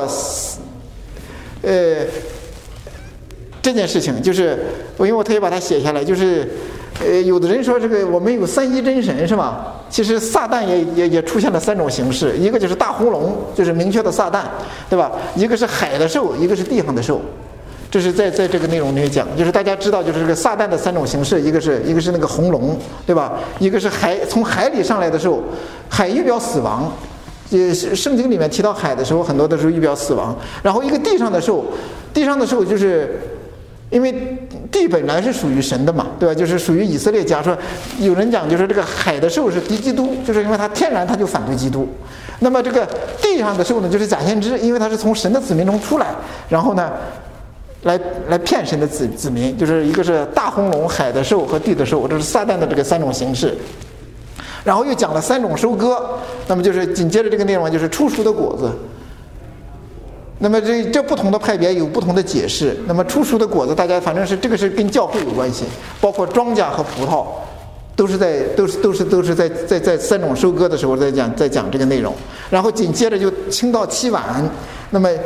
呃，这件事情，就是我因为我特意把它写下来，就是， 呃，有的人说这个我们有三一真神是吧？其实撒旦也也也出现了三种形式，一个就是大红龙，就是明确的撒旦，对吧？一个是海的兽，一个是地上的兽。这是在在这个内容里面讲，就是大家知道，就是这个撒旦的三种形式，一个是一个是那个红龙，对吧？一个是海从海里上来的兽，海预表死亡。呃，圣经里面提到海的时候，很多的时候预表死亡。然后一个地上的兽，地上的兽就是因为地本来是属于神的嘛，对吧？就是属于以色列家。说有人讲，就是这个海的兽是敌基督，就是因为它天然它就反对基督。那么这个地上的兽呢，就是假先知，因为它是从神的子民中出来，然后呢。来来骗神的子子民，就是一个是大红龙、海的兽和地的兽，这是撒旦的这个三种形式。然后又讲了三种收割，那么就是紧接着这个内容就是初熟的果子。那么这这不同的派别有不同的解释。那么初熟的果子，大家反正是这个是跟教会有关系，包括庄稼和葡萄，都是在都是都是都是在在在三种收割的时候在讲在讲这个内容。然后紧接着就倾倒七碗，那么。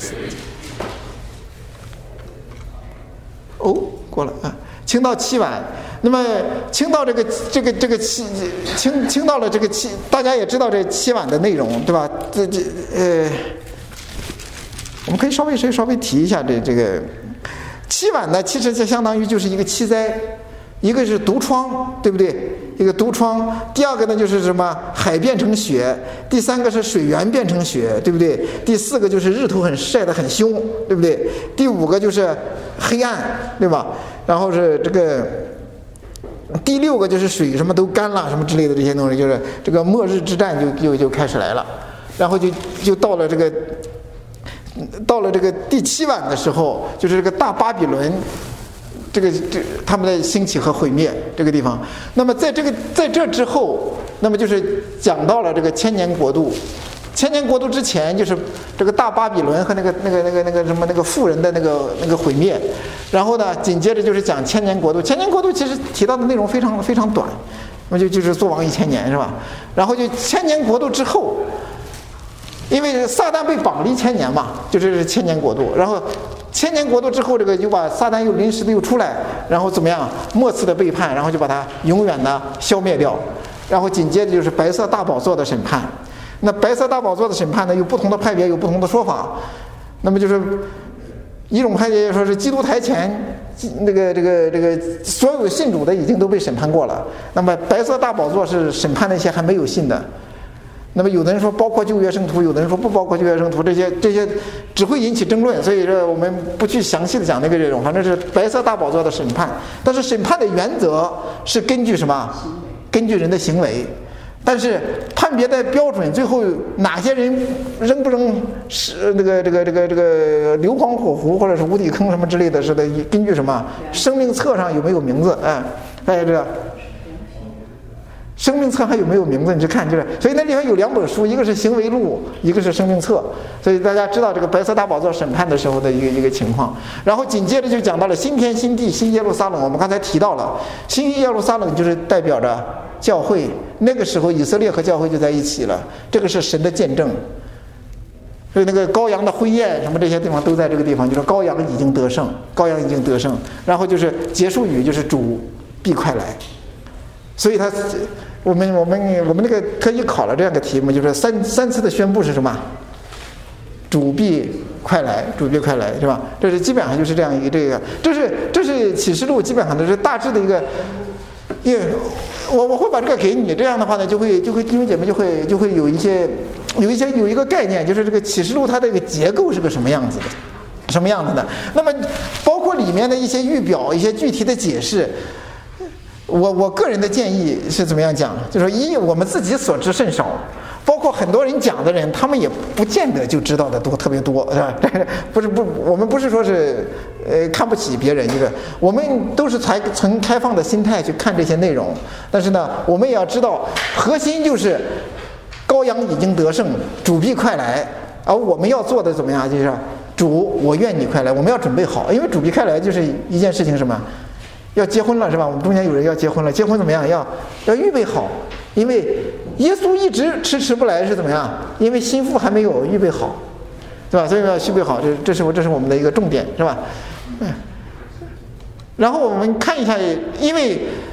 哦，过了啊，倾倒七碗，那么倾倒这个这个这个七倾倾倒了这个七，大家也知道这七碗的内容，对吧？这这呃，我们可以稍微稍微稍微提一下这这个七碗呢，其实就相当于就是一个七灾，一个是毒疮，对不对？一个毒疮，第二个呢就是什么海变成雪，第三个是水源变成雪，对不对？第四个就是日头很晒得很凶，对不对？第五个就是黑暗，对吧？然后是这个第六个就是水什么都干了，什么之类的这些东西，就是这个末日之战就就就开始来了，然后就就到了这个到了这个第七晚的时候，就是这个大巴比伦。这个这他们的兴起和毁灭这个地方，那么在这个在这之后，那么就是讲到了这个千年国度。千年国度之前就是这个大巴比伦和那个那个那个那个什么那个富人的那个那个毁灭，然后呢，紧接着就是讲千年国度。千年国度其实提到的内容非常非常短，那么就就是做王一千年是吧？然后就千年国度之后，因为撒旦被绑了一千年嘛，就是千年国度，然后。千年国度之后，这个就把撒旦又临时的又出来，然后怎么样？末次的背叛，然后就把它永远的消灭掉。然后紧接着就是白色大宝座的审判。那白色大宝座的审判呢，有不同的派别，有不同的说法。那么就是一种派别说是基督台前那个这个这个所有信主的已经都被审判过了。那么白色大宝座是审判那些还没有信的。那么有的人说包括旧约圣徒，有的人说不包括旧约圣徒，这些这些只会引起争论，所以说我们不去详细的讲那个这种，反正是白色大宝座的审判。但是审判的原则是根据什么？根据人的行为。但是判别的标准，最后哪些人扔不扔是那个这个这个这个硫磺火湖或者是无底坑什么之类的，是的，根据什么？生命册上有没有名字？哎，大家知道。生命册还有没有名字？你去看，就是所以那里面有两本书，一个是行为录，一个是生命册。所以大家知道这个白色大宝座审判的时候的一个一个情况。然后紧接着就讲到了新天新地新耶路撒冷。我们刚才提到了新耶路撒冷就是代表着教会，那个时候以色列和教会就在一起了，这个是神的见证。所以那个羔羊的婚宴什么这些地方都在这个地方，就是羔羊已经得胜，羔羊已经得胜。然后就是结束语就是主必快来。所以他，我们我们我们那个特意考了这样的题目，就是三三次的宣布是什么？主必快来，主必快来，是吧？这是基本上就是这样一个这个，这是这是启示录基本上都是大致的一个，因为我我会把这个给你，这样的话呢，就会就会弟兄姐妹就会就会有一些有一些有一个概念，就是这个启示录它的一个结构是个什么样子的，什么样子的？那么包括里面的一些预表、一些具体的解释。我我个人的建议是怎么样讲？就是说，一我们自己所知甚少，包括很多人讲的人，他们也不见得就知道的多特别多，是吧？不是不，我们不是说是呃看不起别人，就是我们都是采从开放的心态去看这些内容。但是呢，我们也要知道，核心就是羔羊已经得胜，主必快来，而我们要做的怎么样？就是主，我愿你快来，我们要准备好，因为主必快来就是一件事情，什么？要结婚了是吧？我们中间有人要结婚了，结婚怎么样？要要预备好，因为耶稣一直迟迟不来是怎么样？因为心腹还没有预备好，对吧？所以要预备好，这这是我这是我们的一个重点，是吧？嗯。然后我们看一下，因为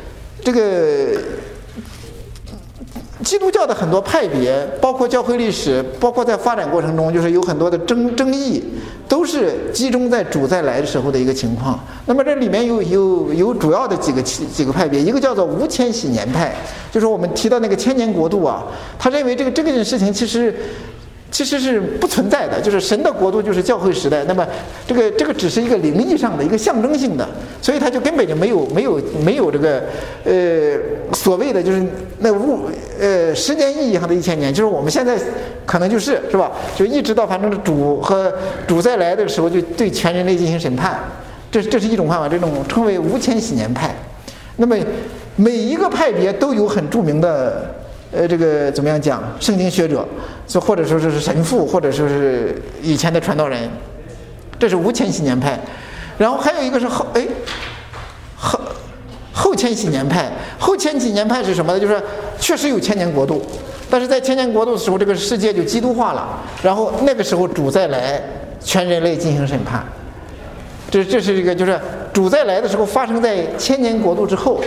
这个基督教的很多派别，包括教会历史，包括在发展过程中，就是有很多的争争议，都是集中在主再来的时候的一个情况。那么这里面有有有主要的几个几个派别，一个叫做无千禧年派，就是我们提到那个千年国度啊，他认为这个这个事情其实。其实是不存在的，就是神的国度就是教会时代，那么这个这个只是一个灵异上的一个象征性的，所以他就根本就没有没有没有这个呃所谓的就是那物呃时间意义上的一千年，就是我们现在可能就是是吧，就一直到反正主和主再来的时候就对全人类进行审判，这这是一种看法，这种称为无千禧年派。那么每一个派别都有很著名的。呃，这个怎么样讲？圣经学者，或者说是神父，或者说是以前的传道人，这是无千禧年派。然后还有一个是后哎后后千禧年派。后千禧年派是什么呢？就是确实有千年国度，但是在千年国度的时候，这个世界就基督化了。然后那个时候主再来，全人类进行审判。这这是一个就是主再来的时候发生在千年国度之后。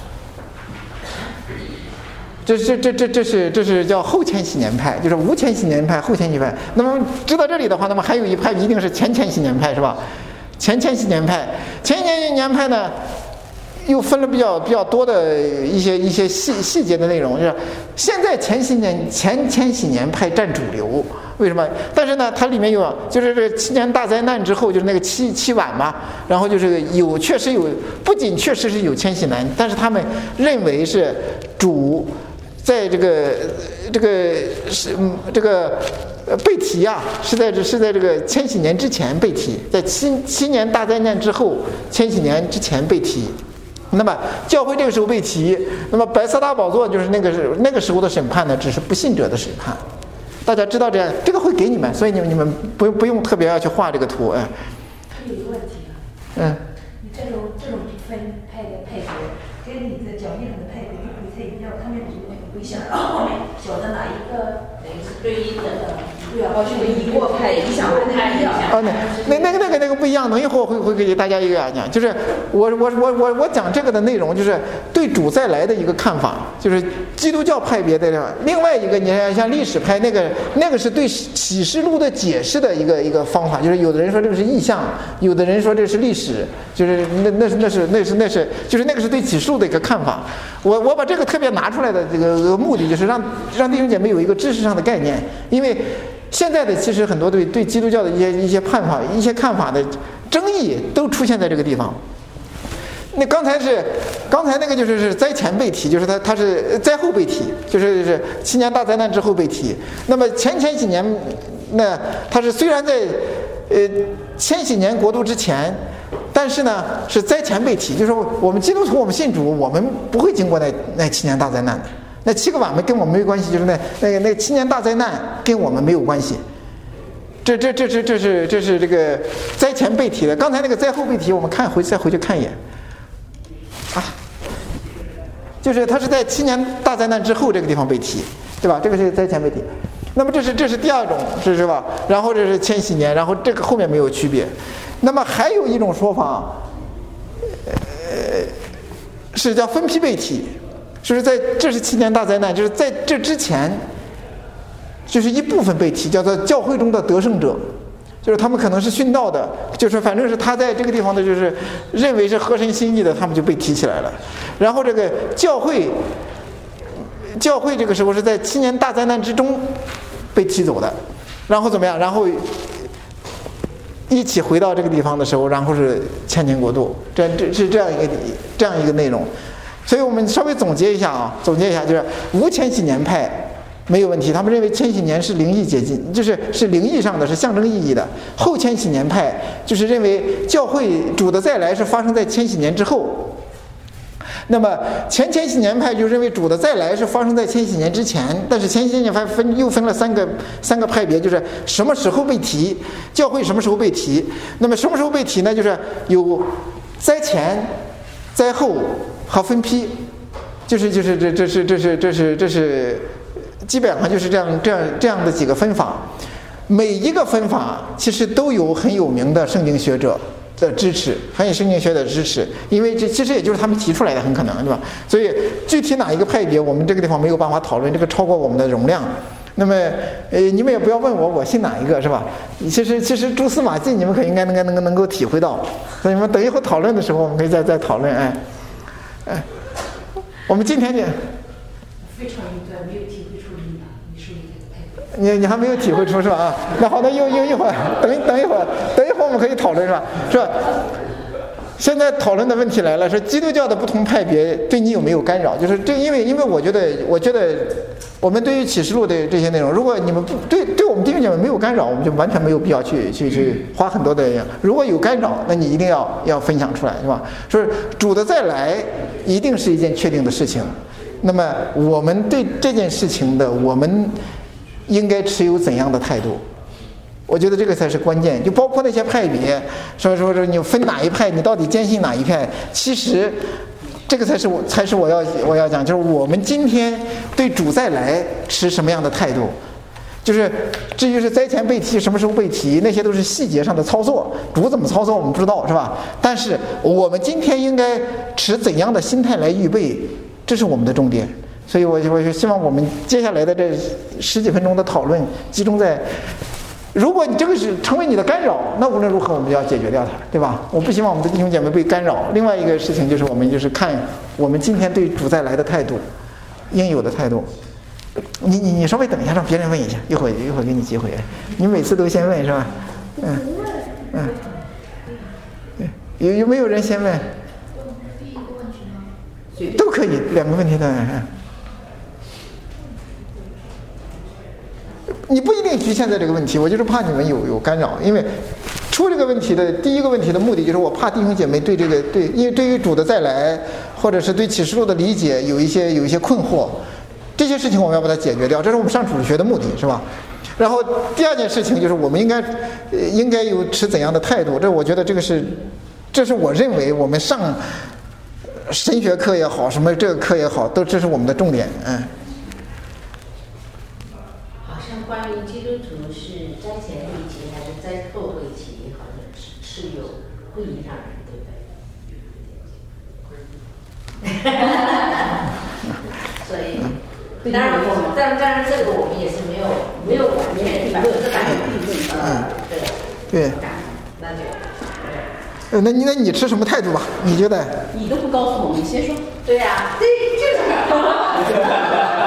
这这这这这是这是叫后千禧年派，就是无千禧年派、后千禧派。那么知道这里的话，那么还有一派一定是前千禧年派，是吧？前千禧年派，前千禧年派呢，又分了比较比较多的一些一些细细节的内容，就是现在前禧年前千禧年派占主流，为什么？但是呢，它里面有就是这七年大灾难之后，就是那个七七晚嘛，然后就是有确实有，不仅确实是有千禧年，但是他们认为是主。在这个这个是这个被提啊，是在这是在这个千禧年之前被提，在七七年大灾难之后，千禧年之前被提。那么教会这个时候被提，那么白色大宝座就是那个是那个时候的审判呢，只是不信者的审判。大家知道这样，这个会给你们，所以你们你们不不用特别要去画这个图，哎。 有一个问题啊， 嗯。 你这种这种分派的派别，跟你的脚印上的派别不太一样，他们不不像，然后后面晓得哪一个等于是对应的，对啊，这个一过派影响不太一样。 哦，那那那个那个那个不一样，等一会儿会会给大家一个讲，就是我我我我我讲这个的内容，就是对主再来的一个看法，就是基督教派别的另外一个，你看像历史派那个那个是对启示录的解释的一个一个方法，就是有的人说这个是意象，有的人说这是历史，就是那那是那是那是那是就是那个是对启示录的一个看法。我我把这个特别拿出来的这个目的，就是让让弟兄姐妹有一个知识上的概念，因为现在的其实很多对对基督教的一些一些看法、一些看法的争议都出现在这个地方。那刚才是刚才那个就是是灾前被提，就是他他是灾后被提，就是是七年大灾难之后被提。那么前千禧年，那他是虽然在呃千禧年国度之前。但是呢，是灾前被提，就是我们基督徒，我们信主，我们不会经过那那七年大灾难的，那七个晚没跟我们没有关系，就是那那个那七年大灾难跟我们没有关系。这这这这这是这是这个灾前被提的，刚才那个灾后被提，我们看回再回去看一眼，啊，就是它是在七年大灾难之后这个地方被提，对吧？这个是灾前被提。那么这是这是第二种，是是吧？然后这是千禧年，然后这个后面没有区别。那么还有一种说法，呃，是叫分批被提，就是在这是七年大灾难，就是在这之前，就是一部分被提，叫做教会中的得胜者，就是他们可能是殉道的，就是反正是他在这个地方的，就是认为是合神心意的，他们就被提起来了。然后这个教会，教会这个时候是在七年大灾难之中被提走的，然后怎么样？然后。一起回到这个地方的时候，然后是千年国度，这这是这样一个这样一个内容。所以我们稍微总结一下啊，总结一下就是无千禧年派没有问题，他们认为千禧年是灵异解禁，就是是灵异上的，是象征意义的。后千禧年派就是认为教会主的再来是发生在千禧年之后。那么前千禧年派就认为主的再来是发生在千禧年之前，但是前禧年派分又分了三个三个派别，就是什么时候被提，教会什么时候被提。那么什么时候被提呢？就是有灾前、灾后和分批，就是就是这这是这是这是这是基本上就是这样这样这样的几个分法。每一个分法其实都有很有名的圣经学者的支持，翻译圣经学的支持，因为这其实也就是他们提出来的，很可能，对吧？所以具体哪一个派别，我们这个地方没有办法讨论，这个超过我们的容量。那么，呃，你们也不要问我我信哪一个，是吧？其实其实蛛丝马迹你们可应该能够能够能够体会到，所以你们等一会儿讨论的时候，我们可以再再讨论。哎，哎，我们今天就非常一段没有体会出你你说你的态度。 你你还没有体会出是吧？啊，那好，那又又一会儿，等一等一会儿，等一会儿我们可以讨论是吧？是吧？现在讨论的问题来了，是基督教的不同派别对你有没有干扰？就是这，因为因为我觉得，我觉得我们对于启示录的这些内容，如果你们不对对我们弟兄姐妹没有干扰，我们就完全没有必要去去去花很多的。如果有干扰，那你一定要要分享出来，是吧？说主的再来一定是一件确定的事情。那么我们对这件事情的，我们应该持有怎样的态度？我觉得这个才是关键，就包括那些派别，说说说你分哪一派，你到底坚信哪一派？其实，这个才是我才是我要我要讲，就是我们今天对主再来持什么样的态度？就是至于是灾前被提，什么时候被提，那些都是细节上的操作，主怎么操作我们不知道，是吧？但是我们今天应该持怎样的心态来预备，这是我们的重点。所以我我就希望我们接下来的这十几分钟的讨论集中在。如果你这个是成为你的干扰，那无论如何我们要解决掉它，对吧？我不希望我们的弟兄姐妹被干扰。另外一个事情就是我们就是看我们今天对主再来的态度，应有的态度。你你你稍微等一下，让别人问一下，一会儿一会儿给你机会。你每次都先问是吧？嗯嗯。有有没有人先问？ 第一个问题吗？ 都可以，两个问题的。你不一定局限在这个问题，我就是怕你们有有干扰，因为出这个问题的第一个问题的目的就是我怕弟兄姐妹对这个对，因为对于主的再来或者是对启示录的理解有一些有一些困惑，这些事情我们要把它解决掉，这是我们上主学的目的，是吧？然后第二件事情就是我们应该应该有持怎样的态度，这我觉得这个是这是我认为我们上神学课也好，什么这个课也好，都这是我们的重点，嗯。 关于基督徒是灾前会期还是灾后会期，好像是是有不一样的，对不对？所以，当然我们，当然当然这个我们也是没有没有完全没有这百分之百，嗯，对对，那就， 呃，那你那你持什么态度吧？你觉得？ 你都不告诉我们，你先说。 对呀、啊，对，就是。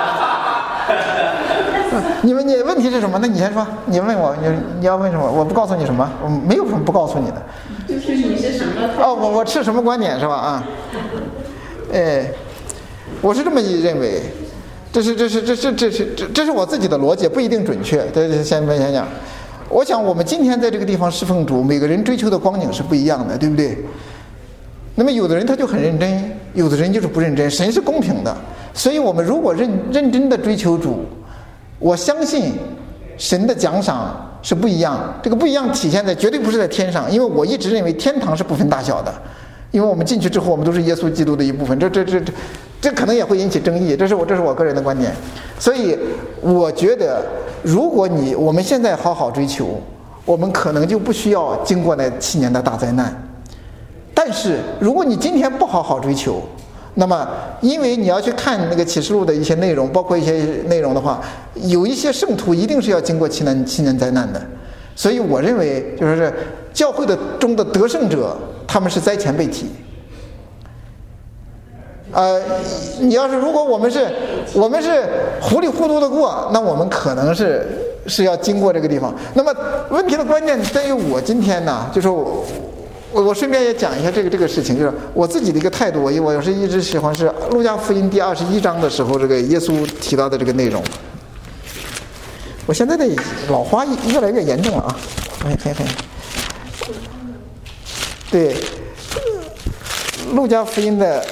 你们，你问题是什么？那你先说，你问我，你你要问什么？我不告诉你什么，我没有什么不告诉你的。 就是你是什么？ 哦，我我持什么观点是吧？啊，哎，我是这么认为，这是这是这是这是这这是我自己的逻辑，不一定准确。这先先先讲，我想我们今天在这个地方侍奉主，每个人追求的光景是不一样的，对不对？那么有的人他就很认真，有的人就是不认真。神是公平的，所以我们如果认认真的追求主。我相信神的奖赏是不一样，这个不一样体现在绝对不是在天上，因为我一直认为天堂是不分大小的，因为我们进去之后我们都是耶稣基督的一部分，这这这这这可能也会引起争议，这是我这是我个人的观点。所以我觉得如果你我们现在好好追求，我们可能就不需要经过那七年的大灾难。但是如果你今天不好好追求，那么因为你要去看那个启示录的一些内容，包括一些内容的话，有一些圣徒一定是要经过七年七年灾难的，所以我认为就是教会的中的得胜者，他们是灾前被提。呃，你要是如果我们是我们是糊里糊涂的过，那我们可能是是要经过这个地方。那么问题的关键在于我今天呢，就是我。我我顺便也讲一下这个这个事情，就是我自己的一个态度。我我是一直喜欢是路加福音第二十一章的时候，这个耶稣提到的这个内容。我现在的老花越来越严重了啊！嘿嘿嘿。对，路加福音的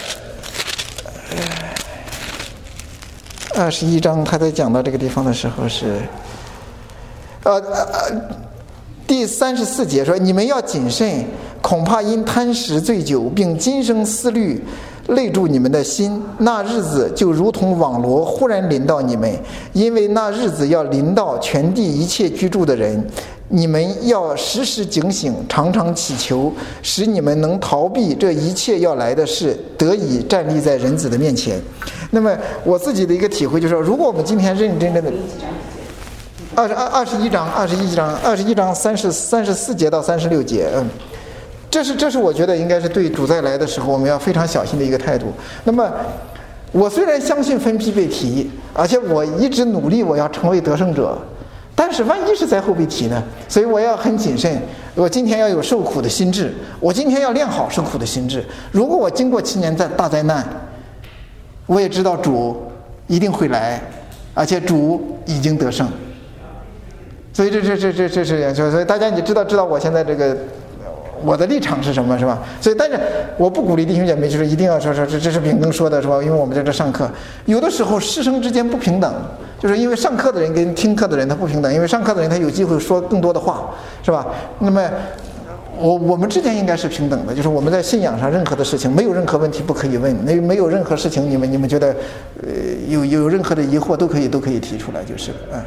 二十一章，他在讲到这个地方的时候是，呃呃。第三十四节说：“你们要谨慎，恐怕因贪食醉酒，并今生思虑，累住你们的心。那日子就如同网罗忽然临到你们，因为那日子要临到全地一切居住的人。 你们要时时警醒，常常祈求，使你们能逃避这一切要来的事，得以站立在人子的面前。那么我自己的一个体会就是说，如果我们今天认认真真的二十二二十一章二十一章二十一章三十三十四节到三十六节，嗯，这是这是我觉得应该是对主再来的时候我们要非常小心的一个态度。那么我虽然相信分批被提，而且我一直努力我要成为得胜者，但是万一是在后被提呢？所以我要很谨慎。我今天要有受苦的心志，我今天要练好受苦的心志。如果我经过七年在大灾难，我也知道主一定会来，而且主已经得胜。所以这这这这这是，所以大家你知道知道我现在这个我的立场是什么，是吧？所以但是我不鼓励弟兄姐妹就是一定要说说这这是秉公说的，是吧？因为我们在这上课，有的时候师生之间不平等，就是因为上课的人跟听课的人他不平等，因为上课的人他有机会说更多的话，是吧？那么我我们之间应该是平等的，就是我们在信仰上任何的事情没有任何问题不可以问，没没有任何事情你们你们觉得呃有有任何的疑惑都可以都可以提出来，就是嗯。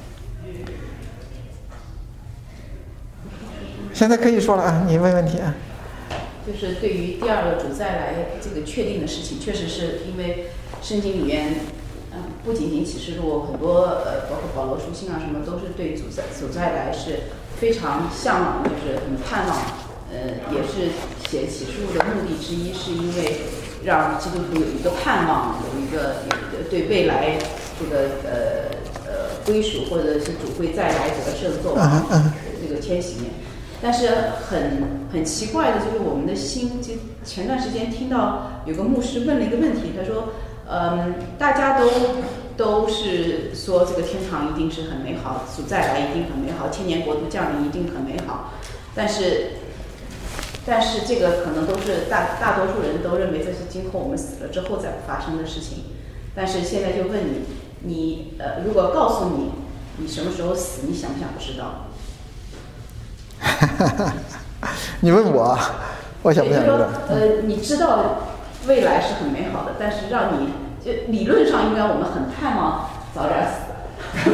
现在可以说了啊，你问问题啊。 就是对于第二个主再来这个确定的事情，确实是因为圣经里面，嗯，不仅仅启示录，很多呃，包括保罗书信啊什么，都是对主再主再来是非常向往，就是很盼望。呃，也是写启示录的目的之一，是因为让基督徒有一个盼望，有一个有对未来这个呃呃归属，或者是主会再来得胜做这个千禧年。但是很很奇怪的就是我们的心，就前段时间听到有个牧师问了一个问题，他说，嗯，大家都都是说这个天堂一定是很美好，主再来一定很美好，千年国度降临一定很美好，但是但是这个可能都是大大多数人都认为这是今后我们死了之后再发生的事情。但是现在就问你，你呃，如果告诉你你什么时候死，你想不想知道？ 你问我，我想不想知道？ 呃，你知道未来是很美好的，但是让你就理论上应该我们很盼望早点死。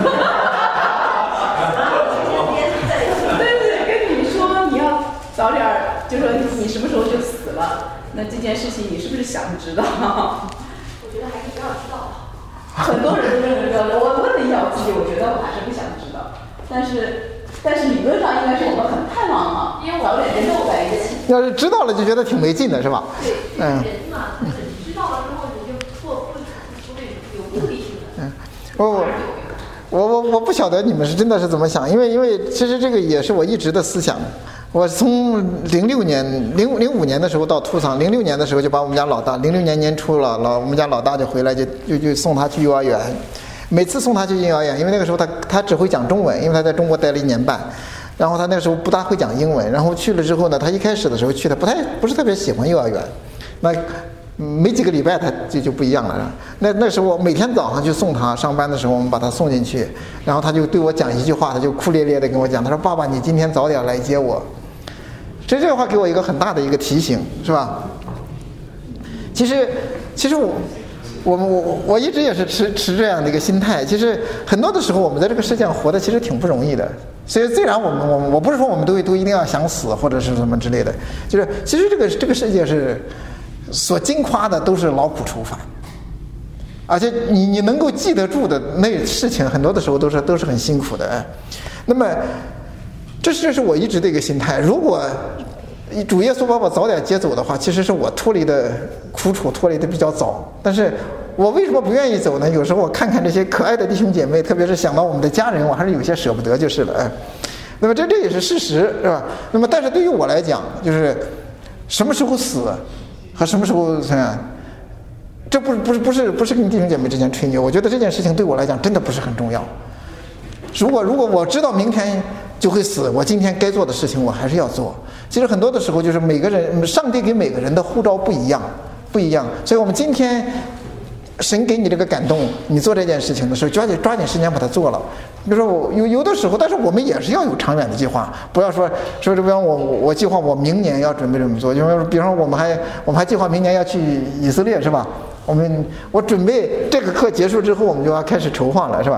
对对，跟你说你要早点，就说你什么时候就死了，那这件事情你是不是想知道？ 我觉得还是不要知道。 很多人都认为这样，我问了一下我自己，我觉得我还是不想知道，但是。但是理论上应该是我们很盼望哈，因为早点跟肉在一起。 要是知道了就觉得挺没劲的，是吧？ 对，嗯。人嘛，知道了之后你就做不不会有目的性的。嗯， 我我我我不晓得你们是真的是怎么想，因为因为其实这个也是我一直的思想。我从零六年零零五年的时候到图桑，零六年的时候就把我们家老大，零六年年初了，老我们家老大就回来就就就送他去幼儿园。每次送他去幼儿园，因为那个时候他他只会讲中文，因为他在中国待了一年半，然后他那个时候不大会讲英文，然后去了之后呢，他一开始的时候去他不太不是特别喜欢幼儿园，那没几个礼拜他就就不一样了。那那时候我每天早上去送他上班的时候，我们把他送进去，然后他就对我讲一句话，他就哭咧咧的跟我讲，他说：“爸爸，你今天早点来接我。”其实这个话给我一个很大的一个提醒，是吧？其实其实我。我们我我一直也是持持这样的一个心态。其实很多的时候，我们在这个世界上活的其实挺不容易的。所以虽然我们我我不是说我们都都一定要想死或者是什么之类的，就是其实这个这个世界是所经夸的都是劳苦愁烦，而且你你能够记得住的那事情，很多的时候都是都是很辛苦的。那么这是这是我一直的一个心态。如果主耶稣把我早点接走的话，其实是我脱离的苦楚脱离的比较早，但是我为什么不愿意走呢？有时候我看看这些可爱的弟兄姐妹，特别是想到我们的家人，我还是有些舍不得就是了。哎，那么这这也是事实，是吧？那么但是对于我来讲，就是什么时候死和什么时候嗯，这不是不是不是不是跟弟兄姐妹之间吹牛，我觉得这件事情对我来讲真的不是很重要。如果如果我知道明天就会死，我今天该做的事情我还是要做。其实很多的时候就是每个人，上帝给每个人的呼召不一样，不一样。所以我们今天神给你这个感动，你做这件事情的时候，抓紧抓紧时间把它做了。比如说我有有的时候，但是我们也是要有长远的计划，不要说说这边我我计划我明年要准备怎么做，因为比方说我们还我们还计划明年要去以色列，是吧？我们我准备这个课结束之后，我们就要开始筹划了，是吧？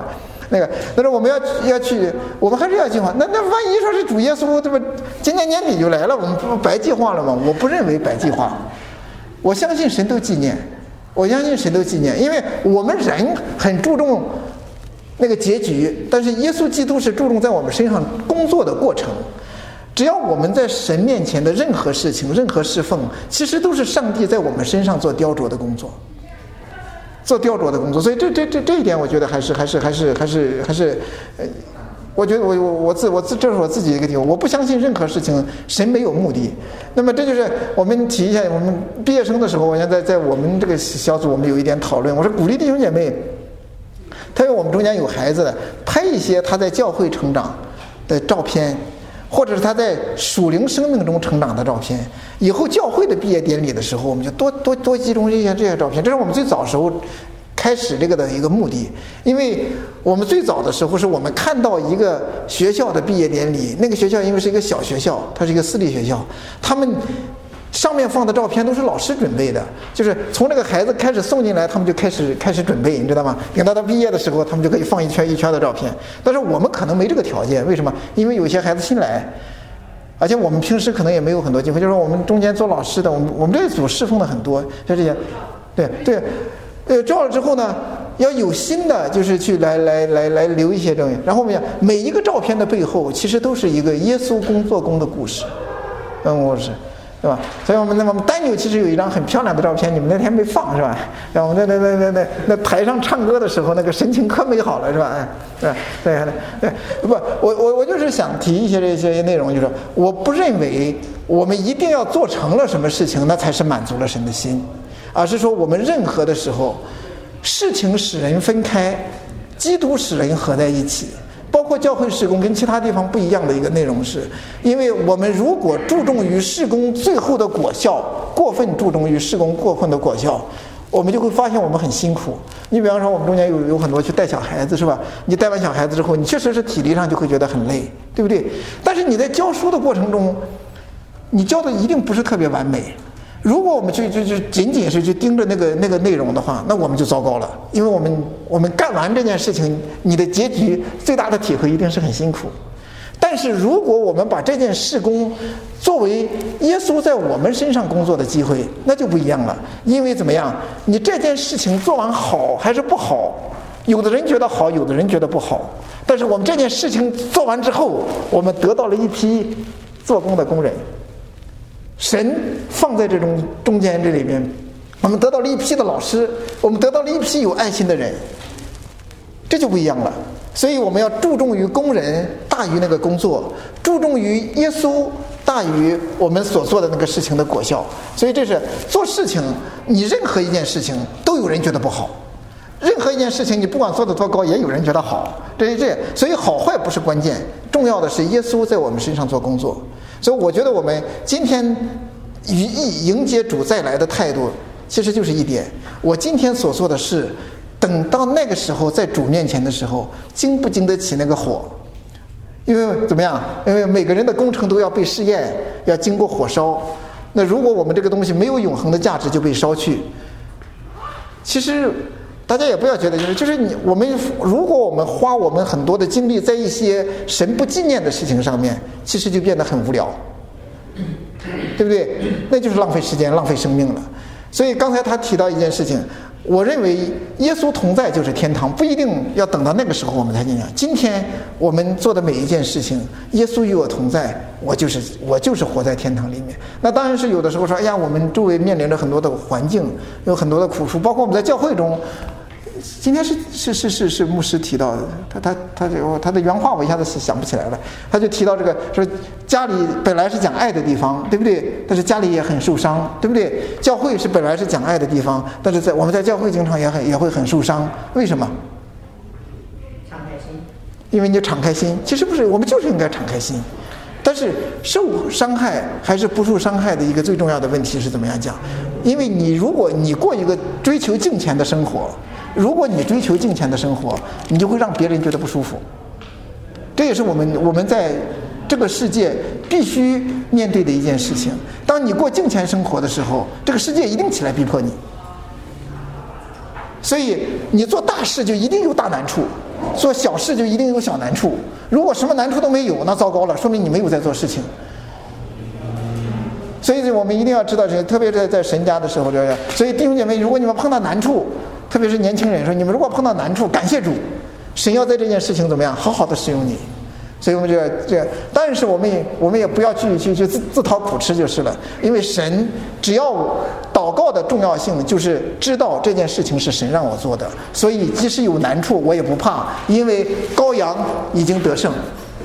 那个，但是我们要要去，我们还是要计划。那那万一说是主耶稣，这不今年年底就来了，我们不白计划了吗？我不认为白计划，我相信神都纪念，我相信神都纪念，因为我们人很注重那个结局，但是耶稣基督是注重在我们身上工作的过程。只要我们在神面前的任何事情、任何侍奉，其实都是上帝在我们身上做雕琢的工作，做雕琢的工作。所以这这这这一点，我觉得还是还是还是还是还是，呃，我觉得我我我自我自这是我自己的一个体会。我不相信任何事情神没有目的。那么这就是我们提一下，我们毕业生的时候，我现在在我们这个小组，我们有一点讨论。我说鼓励弟兄姐妹，特别我们中间有孩子的，拍一些他在教会成长的照片。或者是他在属灵生命中成长的照片，以后教会的毕业典礼的时候，我们就多多多集中这些这些照片。这是我们最早时候开始这个的一个目的，因为我们最早的时候是我们看到一个学校的毕业典礼，那个学校因为是一个小学校，它是一个私立学校，他们上面放的照片都是老师准备的，就是从这个孩子开始送进来，他们就开始开始准备，你知道吗？等到他毕业的时候，他们就可以放一圈一圈的照片。但是我们可能没这个条件，为什么？因为有些孩子新来，而且我们平时可能也没有很多机会。就是说我们中间做老师的，我们我们这一组侍奉的很多，就这些，对对，呃，照了之后呢，要有心的，就是去来来来来留一些东西。然后我们讲，每一个照片的背后，其实都是一个耶稣工作工的故事，嗯，我是。对吧？所以我们那我们丹纽其实有一张很漂亮的照片，你们那天没放是吧？然后我们那那那那那那台上唱歌的时候，那个神情可美好了是吧？哎，对对对，不，我我我就是想提一些这些内容，就是我不认为我们一定要做成了什么事情，那才是满足了神的心，而是说我们任何的时候，事情使人分开，基督使人合在一起。包括教会事工跟其他地方不一样的一个内容是，因为我们如果注重于事工最后的果效，过分注重于事工过分的果效，我们就会发现我们很辛苦。你比方说我们中间有有很多去带小孩子是吧？你带完小孩子之后，你确实是体力上就会觉得很累，对不对？但是你在教书的过程中，你教的一定不是特别完美。如果我们去就就仅仅是去盯着那个那个内容的话，那我们就糟糕了，因为我们我们干完这件事情，你的结局最大的体会一定是很辛苦。但是如果我们把这件事工作为耶稣在我们身上工作的机会，那就不一样了。因为怎么样，你这件事情做完好还是不好，有的人觉得好，有的人觉得不好，但是我们这件事情做完之后，我们得到了一批做工的工人。神放在这种中间这里边，我们得到了一批的老师，我们得到了一批有爱心的人，这就不一样了。所以我们要注重于工人大于那个工作，注重于耶稣大于我们所做的那个事情的果效。所以这是做事情，你任何一件事情都有人觉得不好，任何一件事情你不管做得多高，也有人觉得好，这是这样。所以好坏不是关键，重要的是耶稣在我们身上做工作。所以我觉得我们今天与意迎接主再来的态度，其实就是一点：我今天所做的事，等到那个时候在主面前的时候，经不经得起那个火？因为怎么样？因为每个人的工程都要被试验，要经过火烧。那如果我们这个东西没有永恒的价值，就被烧去。其实大家也不要觉得就是就是你我们如果我们花我们很多的精力在一些神不纪念的事情上面，其实就变得很无聊，对不对？那就是浪费时间浪费生命了。所以刚才他提到一件事情，我认为耶稣同在就是天堂，不一定要等到那个时候我们才进去。今天我们做的每一件事情，耶稣与我同在，我就是我就是活在天堂里面。那当然是有的时候说，哎呀，我们周围面临着很多的环境，有很多的苦处，包括我们在教会中。今天是是是是是牧师提到的，他他他他他的原话我一下子想不起来了，他就提到这个说家里本来是讲爱的地方，对不对？但是家里也很受伤，对不对？教会是本来是讲爱的地方，但是在我们在教会经常也很也会很受伤，为什么？ 敞开心。 因为你敞开心，其实不是，我们就是应该敞开心。但是受伤害还是不受伤害的一个最重要的问题是怎么样讲？因为你如果你过一个追求金钱的生活，如果你追求金钱的生活，你就会让别人觉得不舒服。这也是我们我们在这个世界必须面对的一件事情。当你过金钱生活的时候，这个世界一定起来逼迫你。所以你做大事就一定有大难处， 做小事就一定有小难处，如果什么难处都没有，那糟糕了，说明你没有在做事情。所以我们一定要知道这，特别是在神家的时候，这所以弟兄姐妹，如果你们碰到难处，特别是年轻人说，你们如果碰到难处，感谢主，神要在这件事情怎么样，好好的使用你。所以我们这这，但是我们也我们也不要去去去自自讨苦吃就是了，因为神只要祷告的重要性就是知道这件事情是神让我做的，所以即使有难处我也不怕，因为羔羊已经得胜。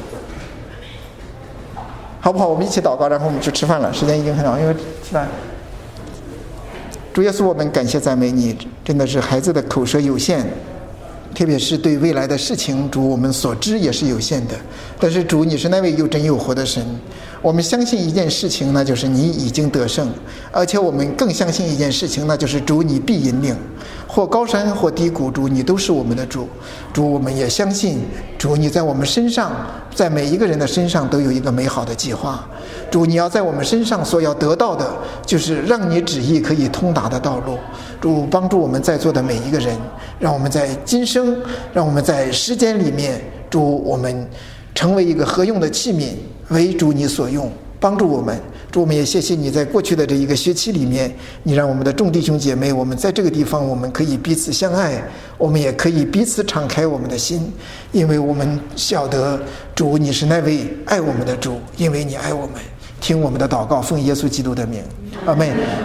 好不好？我们一起祷告，然后我们去吃饭了，时间已经很长，因为吃饭。主耶稣，我们感谢赞美你，真的是孩子的口舌有限，特别是对未来的事情，主我们所知也是有限的。但是主，你是那位又真又活的神，我们相信一件事情，那就是你已经得胜，而且我们更相信一件事情，那就是主你必引领，或高山或低谷，主你都是我们的主。主，我们也相信主你在我们身上，在每一个人的身上都有一个美好的计划。主，你要在我们身上所要得到的就是让你旨意可以通达的道路。主，帮助我们在座的每一个人，让我们在今生，让我们在时间里面，主我们成为一个合用的器皿，为主你所用，帮助我们。主，我们也谢谢你在过去的这一个学期里面，你让我们的众弟兄姐妹，我们在这个地方我们可以彼此相爱，我们也可以彼此敞开我们的心，因为我们晓得主你是那位爱我们的主，因为你爱我们。听我们的祷告，奉耶稣基督的名，阿们。